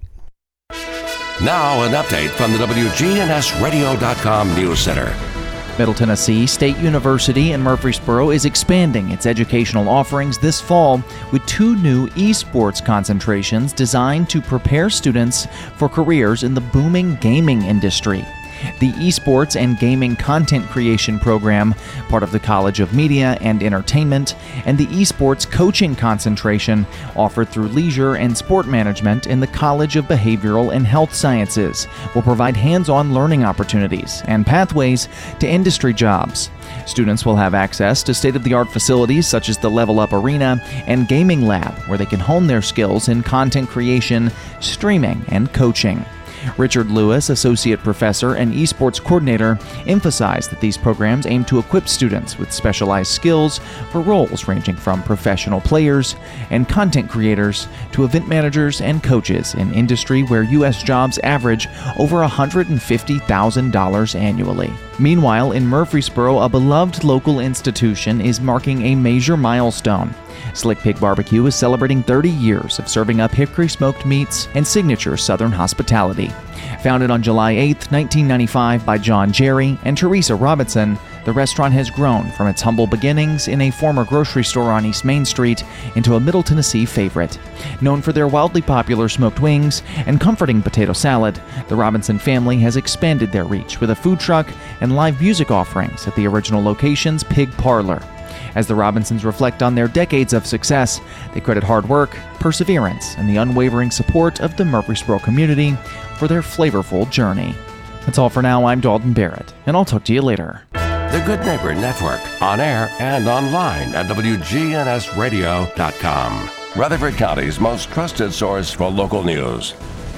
Now an update from the WGNSradio.com News Center. Middle Tennessee State University in Murfreesboro is expanding its educational offerings this fall with 2 new esports concentrations designed to prepare students for careers in the booming gaming industry. The Esports and Gaming Content Creation Program, part of the College of Media and Entertainment, and the Esports Coaching Concentration, offered through Leisure and Sport Management in the College of Behavioral and Health Sciences, will provide hands-on learning opportunities and pathways to industry jobs. Students will have access to state-of-the-art facilities such as the Level Up Arena and Gaming Lab, where they can hone their skills in content creation, streaming, and coaching. Richard Lewis, Associate Professor and Esports Coordinator, emphasized that these programs aim to equip students with specialized skills for roles ranging from professional players and content creators to event managers and coaches in industry where U.S. jobs average over $150,000 annually. Meanwhile, in Murfreesboro, a beloved local institution is marking a major milestone. Slick Pig Barbecue is celebrating 30 years of serving up hickory smoked meats and signature Southern hospitality. Founded on July 8, 1995 by John Jerry and Teresa Robinson, the restaurant has grown from its humble beginnings in a former grocery store on East Main Street into a Middle Tennessee favorite. Known for their wildly popular smoked wings and comforting potato salad, the Robinson family has expanded their reach with a food truck and live music offerings at the original location's Pig Parlor. As the Robinsons reflect on their decades of success, they credit hard work, perseverance, and the unwavering support of the Murfreesboro community for their flavorful journey. That's all for now. I'm Dalton Barrett, and I'll talk to you later. The Good Neighbor Network, on air and online at WGNSradio.com. Rutherford County's most trusted source for local news.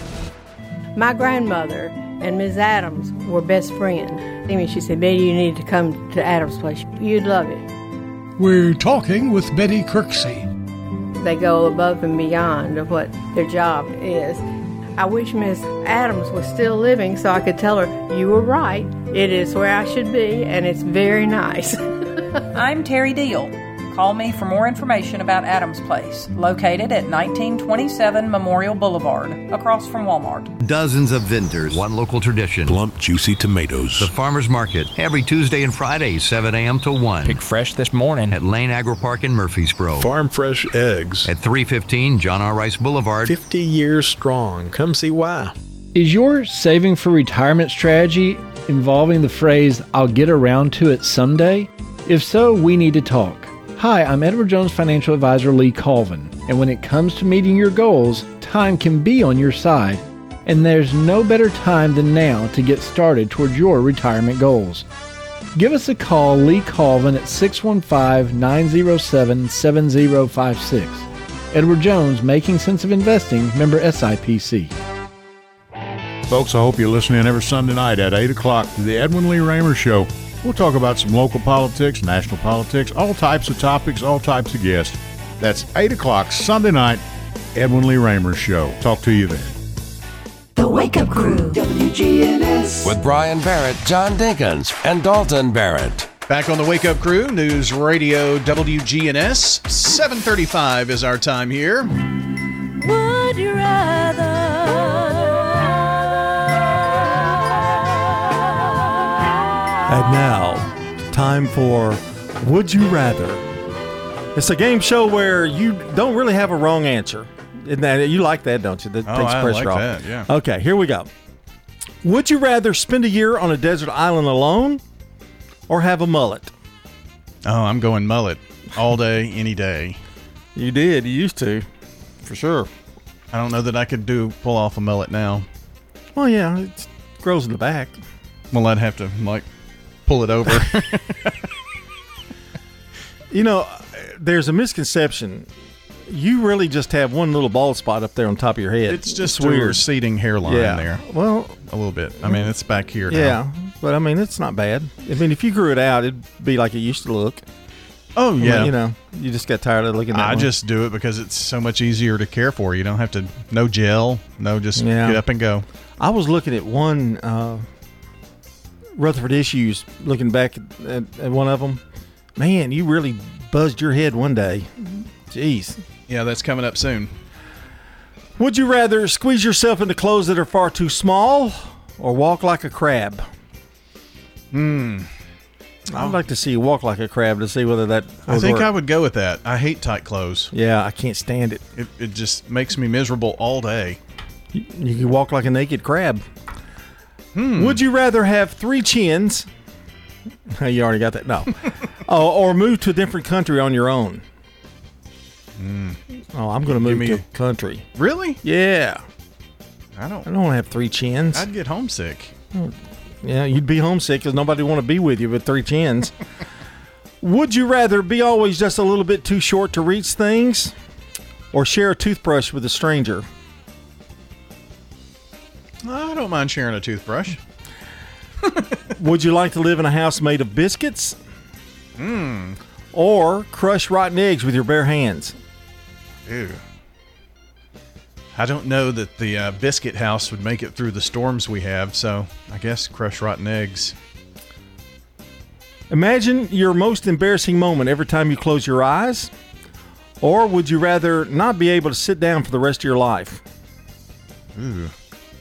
My grandmother and Ms. Adams were best friends. She said, Betty, you need to come to Adams' place. You'd love it. We're talking with Betty Kirksey. They go above and beyond of what their job is. I wish Miss Adams was still living so I could tell her, you were right. It is where I should be, and it's very nice. I'm Terry Deal. Call me for more information about Adams Place, located at 1927 Memorial Boulevard, across from Walmart. Dozens of vendors, one local tradition. Plump, juicy tomatoes. The Farmers Market, every Tuesday and Friday, 7 a.m. to 1. Pick fresh this morning. At Lane Agri Park in Murfreesboro. Farm fresh eggs. At 315 John R. Rice Boulevard. 50 years strong. Come see why. Is your saving for retirement strategy involving the phrase, I'll get around to it someday? If so, we need to talk. Hi, I'm Edward Jones Financial Advisor Lee Colvin, and when it comes to meeting your goals, time can be on your side, and there's no better time than now to get started towards your retirement goals. Give us a call, Lee Colvin, at 615-907-7056. Edward Jones, Making Sense of Investing, member SIPC. Folks, I hope you listen in every Sunday night at 8 o'clock to the Edwin Lee Raymer Show. We'll talk about some local politics, national politics, all types of topics, all types of guests. That's 8 o'clock Sunday night, Edwin Lee Raymer Show. Talk to you then. The Wake Up Crew, WGNS. With Brian Barrett, John Dinkins, and Dalton Barrett. Back on the Wake Up Crew, News Radio WGNS. 7:35 is our time here. Would you rather? And now, time for Would You Rather? It's a game show where you don't really have a wrong answer. Isn't that, you like that, don't you? That takes I pressure like off. that, yeah. Okay, here we go. Would you rather spend a year on a desert island alone or have a mullet? Oh, I'm going mullet all day, any day. You did. You used to, for sure. I don't know that I could pull off a mullet now. Well, yeah, it grows in the back. Well, I'd have to, pull it over. You know, there's a misconception. You really just have one little bald spot up there on top of your head. It's just a receding hairline there. Well, a little bit. I mean, it's back here now. Yeah, but I mean, it's not bad. I mean, if you grew it out, it'd be like it used to look. Oh, yeah. I mean, you just got tired of looking at it. I just do it because it's so much easier to care for. You don't have to, no gel, just get up and go. I was looking at one Rutherford Issues, looking back at one of them. Man, you really buzzed your head one day. Jeez. Yeah, that's coming up soon. Would you rather squeeze yourself into clothes that are far too small or walk like a crab? I'd like to see you walk like a crab to see whether that would I think work. I would go with that. I hate tight clothes. Yeah, I can't stand it. It just makes me miserable all day. You can walk like a naked crab. Would you rather have 3 chins? You already got that? No. Or move to a different country on your own? Oh, I'm going to move to a country. Really? Yeah. I don't want to have 3 chins. I'd get homesick. Yeah, you'd be homesick because nobody would want to be with you with 3 chins. Would you rather be always just a little bit too short to reach things or share a toothbrush with a stranger? I don't mind sharing a toothbrush. Would you like to live in a house made of biscuits? Or crush rotten eggs with your bare hands? Ew. I don't know that the biscuit house would make it through the storms we have, so I guess crush rotten eggs. Imagine your most embarrassing moment every time you close your eyes. Or would you rather not be able to sit down for the rest of your life? Ooh.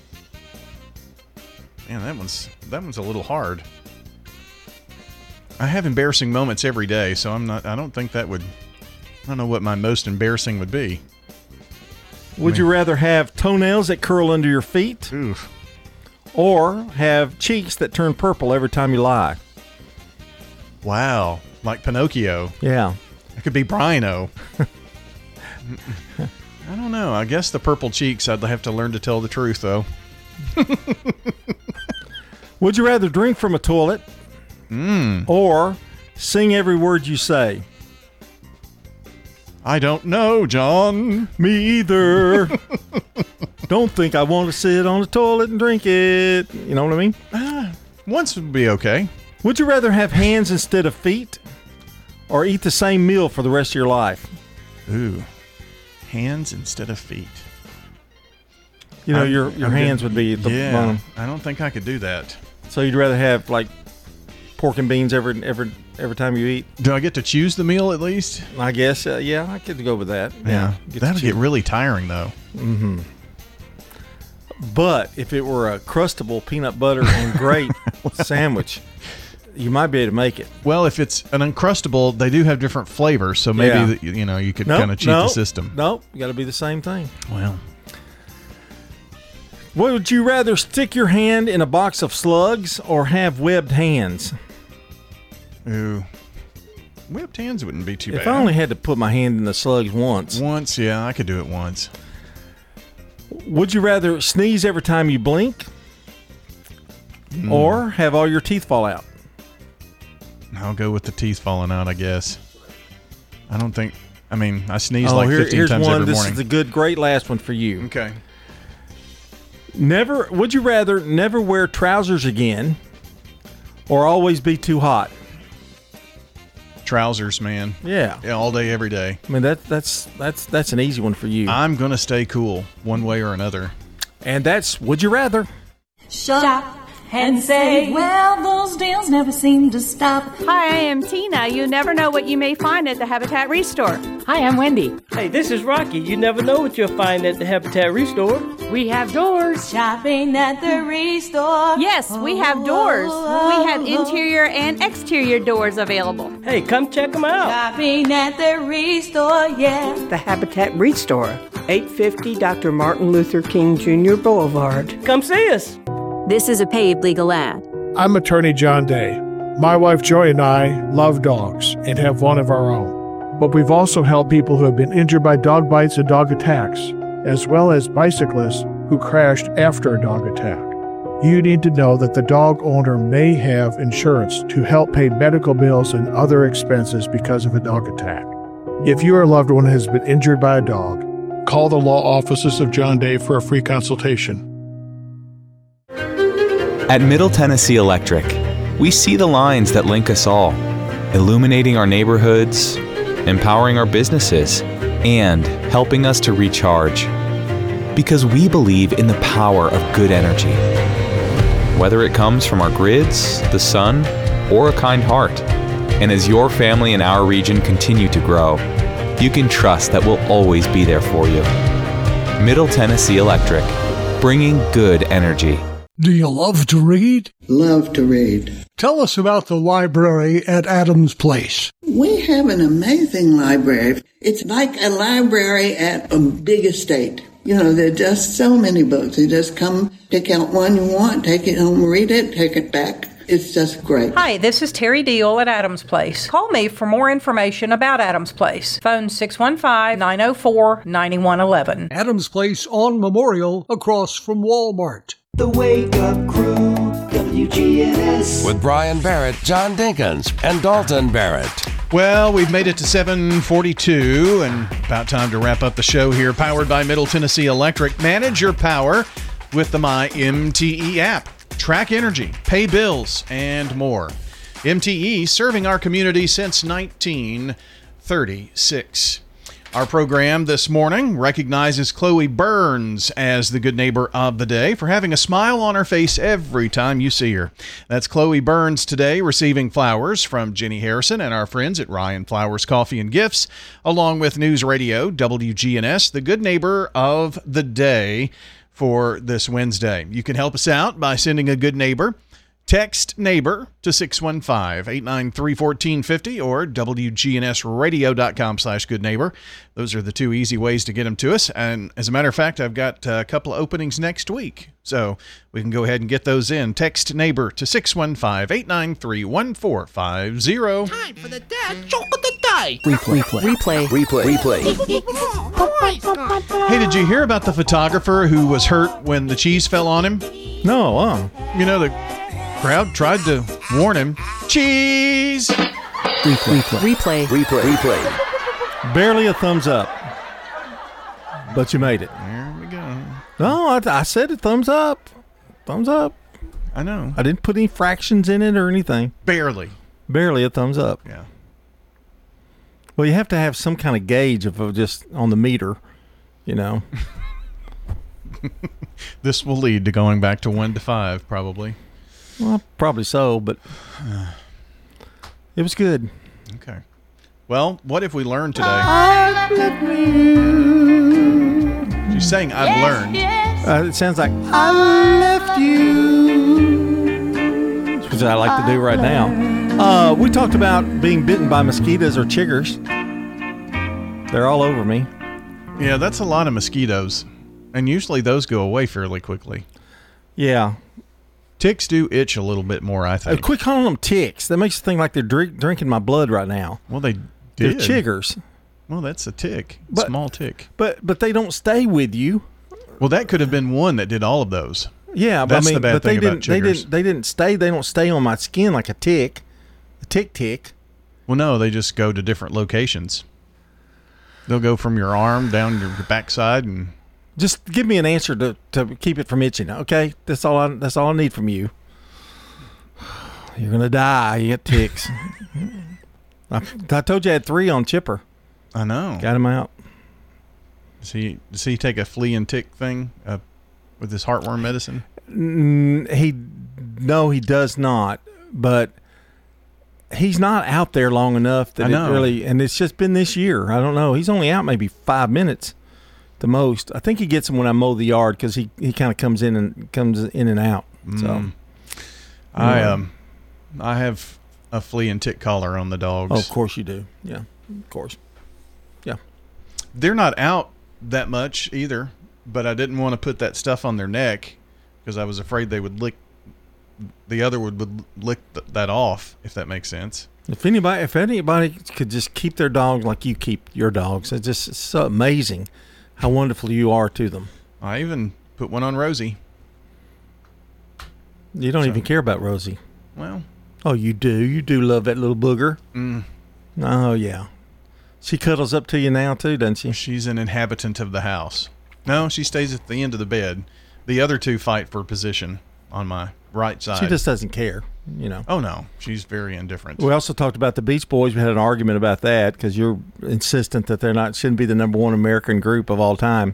Man, that one's a little hard. I have embarrassing moments every day, so I don't think that would, I don't know what my most embarrassing would be. Would you rather have toenails that curl under your feet? Oof. Or have cheeks that turn purple every time you lie? Wow. Like Pinocchio. Yeah. It could be Brian-O. I don't know. I guess the purple cheeks, I'd have to learn to tell the truth, though. Would you rather drink from a toilet or sing every word you say? I don't know, John. Me either. Don't think I want to sit on the toilet and drink it. You know what I mean? Once would be okay. Would you rather have hands instead of feet or eat the same meal for the rest of your life? Ooh. Hands instead of feet. You know, your hands would be at the bottom. I don't think I could do that. So you'd rather have like pork and beans every time you eat? Do I get to choose the meal at least? I guess, yeah, I could go with that. Yeah. That'd get really tiring, though. Mm-hmm. But if it were a Crustable peanut butter and grape sandwich, you might be able to make it. Well, if it's an Uncrustable, they do have different flavors, so maybe you could kind of cheat the system. Nope, you got to be the same thing. Well, would you rather stick your hand in a box of slugs or have webbed hands? Ooh, webbed hands wouldn't be too bad. If I only had to put my hand in the slugs once. Once, yeah, I could do it once. Would you rather sneeze every time you blink or have all your teeth fall out? I'll go with the teeth falling out, I guess. I don't think, I sneeze like 15 times every morning. This is the great last one for you. Okay. Would you rather never wear trousers again or always be too hot? Trousers, man. Yeah. All day, every day. I mean, that's an easy one for you. I'm going to stay cool one way or another. And that's Would You Rather. Shop and say, well, those deals never seem to stop. Hi, I am Tina. You never know what you may find at the Habitat Restore. Hi, I'm Wendy. Hey, this is Rocky. You never know what you'll find at the Habitat Restore. We have doors. Shopping at the Restore. Yes, we have doors. We have interior and exterior doors available. Hey, come check them out. Shopping at the Restore, yeah. The Habitat Restore, 850 Dr. Martin Luther King Jr. Boulevard. Come see us. This is a paid legal ad. I'm attorney John Day. My wife Joy and I love dogs and have one of our own. But we've also helped people who have been injured by dog bites and dog attacks, as well as bicyclists who crashed after a dog attack. You need to know that the dog owner may have insurance to help pay medical bills and other expenses because of a dog attack. If your loved one has been injured by a dog, call the law offices of John Day for a free consultation. At Middle Tennessee Electric, we see the lines that link us all, illuminating our neighborhoods, empowering our businesses, and helping us to recharge. Because we believe in the power of good energy. Whether it comes from our grids, the sun, or a kind heart. And as your family and our region continue to grow, you can trust that we'll always be there for you. Middle Tennessee Electric, bringing good energy. Do you love to read? Love to read. Tell us about the library at Adams Place. We have an amazing library. It's like a library at a big estate. You know, there are just so many books. You just come, pick out one you want, take it home, read it, take it back. It's just great. Hi, this is Terry Deal at Adams Place. Call me for more information about Adams Place. Phone 615-904-9111. Adams Place on Memorial across from Walmart. The Wake Up Crew, WGNS. With Brian Barrett, John Dinkins, and Dalton Barrett. Well, we've made it to 7:42 and about time to wrap up the show here. Powered by Middle Tennessee Electric. Manage your power with the MyMTE app. Track energy, pay bills, and more. MTE serving our community since 1936. Our program this morning recognizes Chloe Burns as the good neighbor of the day for having a smile on her face every time you see her. That's Chloe Burns today receiving flowers from Jenny Harrison and our friends at Ryan Flowers Coffee and Gifts, along with News Radio WGNS, the good neighbor of the day for this Wednesday. You can help us out by sending a good neighbor. Text neighbor to 615-893-1450 or WGNSradio.com/good neighbor. Those are the two easy ways to get them to us. And as a matter of fact, I've got a couple of openings next week, so we can go ahead and get those in. Text neighbor to 615-893-1450. Time for the dad joke of the day. Replay. Hey, did you hear about the photographer who was hurt when the cheese fell on him? No. You know, the crowd tried to warn him. Cheese! Replay. Barely a thumbs up. But you made it. There we go. No, I said a thumbs up. Thumbs up. I know. I didn't put any fractions in it or anything. Barely a thumbs up. Yeah. Well, you have to have some kind of gauge of just on the meter, you know. This will lead to going back to 1 to 5, probably. Well, probably so, but it was good. Okay. Well, what have we learned today? She's saying, I've learned. It sounds like, I left you. Which I like to do right now. We talked about being bitten by mosquitoes or chiggers. They're all over me. Yeah, that's a lot of mosquitoes. And usually those go away fairly quickly. Yeah. Ticks do itch a little bit more, I think. Quit calling them ticks. That makes you think like they're drinking my blood right now. Well, they They're did. chiggers. Well, that's a tick. But- Small tick. But they don't stay with you. Well, that could have been one that did all of those. Yeah, but That's I mean, the bad but thing they about didn't. chiggers. They didn't stay. They don't stay on my skin like a tick. A tick. Well, no, they just go to different locations. They'll go from your arm down your backside and Just give me an answer to keep it from itching, okay? That's all I need from you. You're gonna die. You get ticks. I told you I had 3 on Chipper. I know. Got him out. Does he take a flea and tick thing with his heartworm medicine? He does not. But he's not out there long enough that it really. And it's just been this year. I don't know. He's only out maybe 5 minutes, the most. I think he gets him when I mow the yard because he kind of comes in and out. So I have a flea and tick collar on the dogs. Oh, of course you do. Yeah, of course. Yeah. They're not out that much either, but I didn't want to put that stuff on their neck because I was afraid they would lick. The other would lick that off, if that makes sense. If anybody could just keep their dogs like you keep your dogs, it's so amazing how wonderful you are to them. I even put one on Rosie. You don't even care about Rosie. Well. Oh, you do. You do love that little booger. Mm. Oh, yeah. She cuddles up to you now, too, doesn't she? She's an inhabitant of the house. No, she stays at the end of the bed. The other 2 fight for position on my right side. She just doesn't care, you know. Oh, no. She's very indifferent. We also talked about the Beach Boys. We had an argument about that because you're insistent that shouldn't be the #1 American group of all time.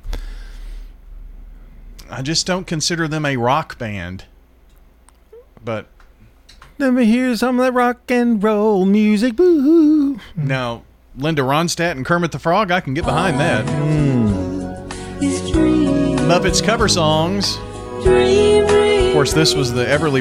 I just don't consider them a rock band. But let me hear some of that rock and roll music. Boo-hoo. Now, Linda Ronstadt and Kermit the Frog, I can get behind that. Muppets cover songs. Of course, this was the Everly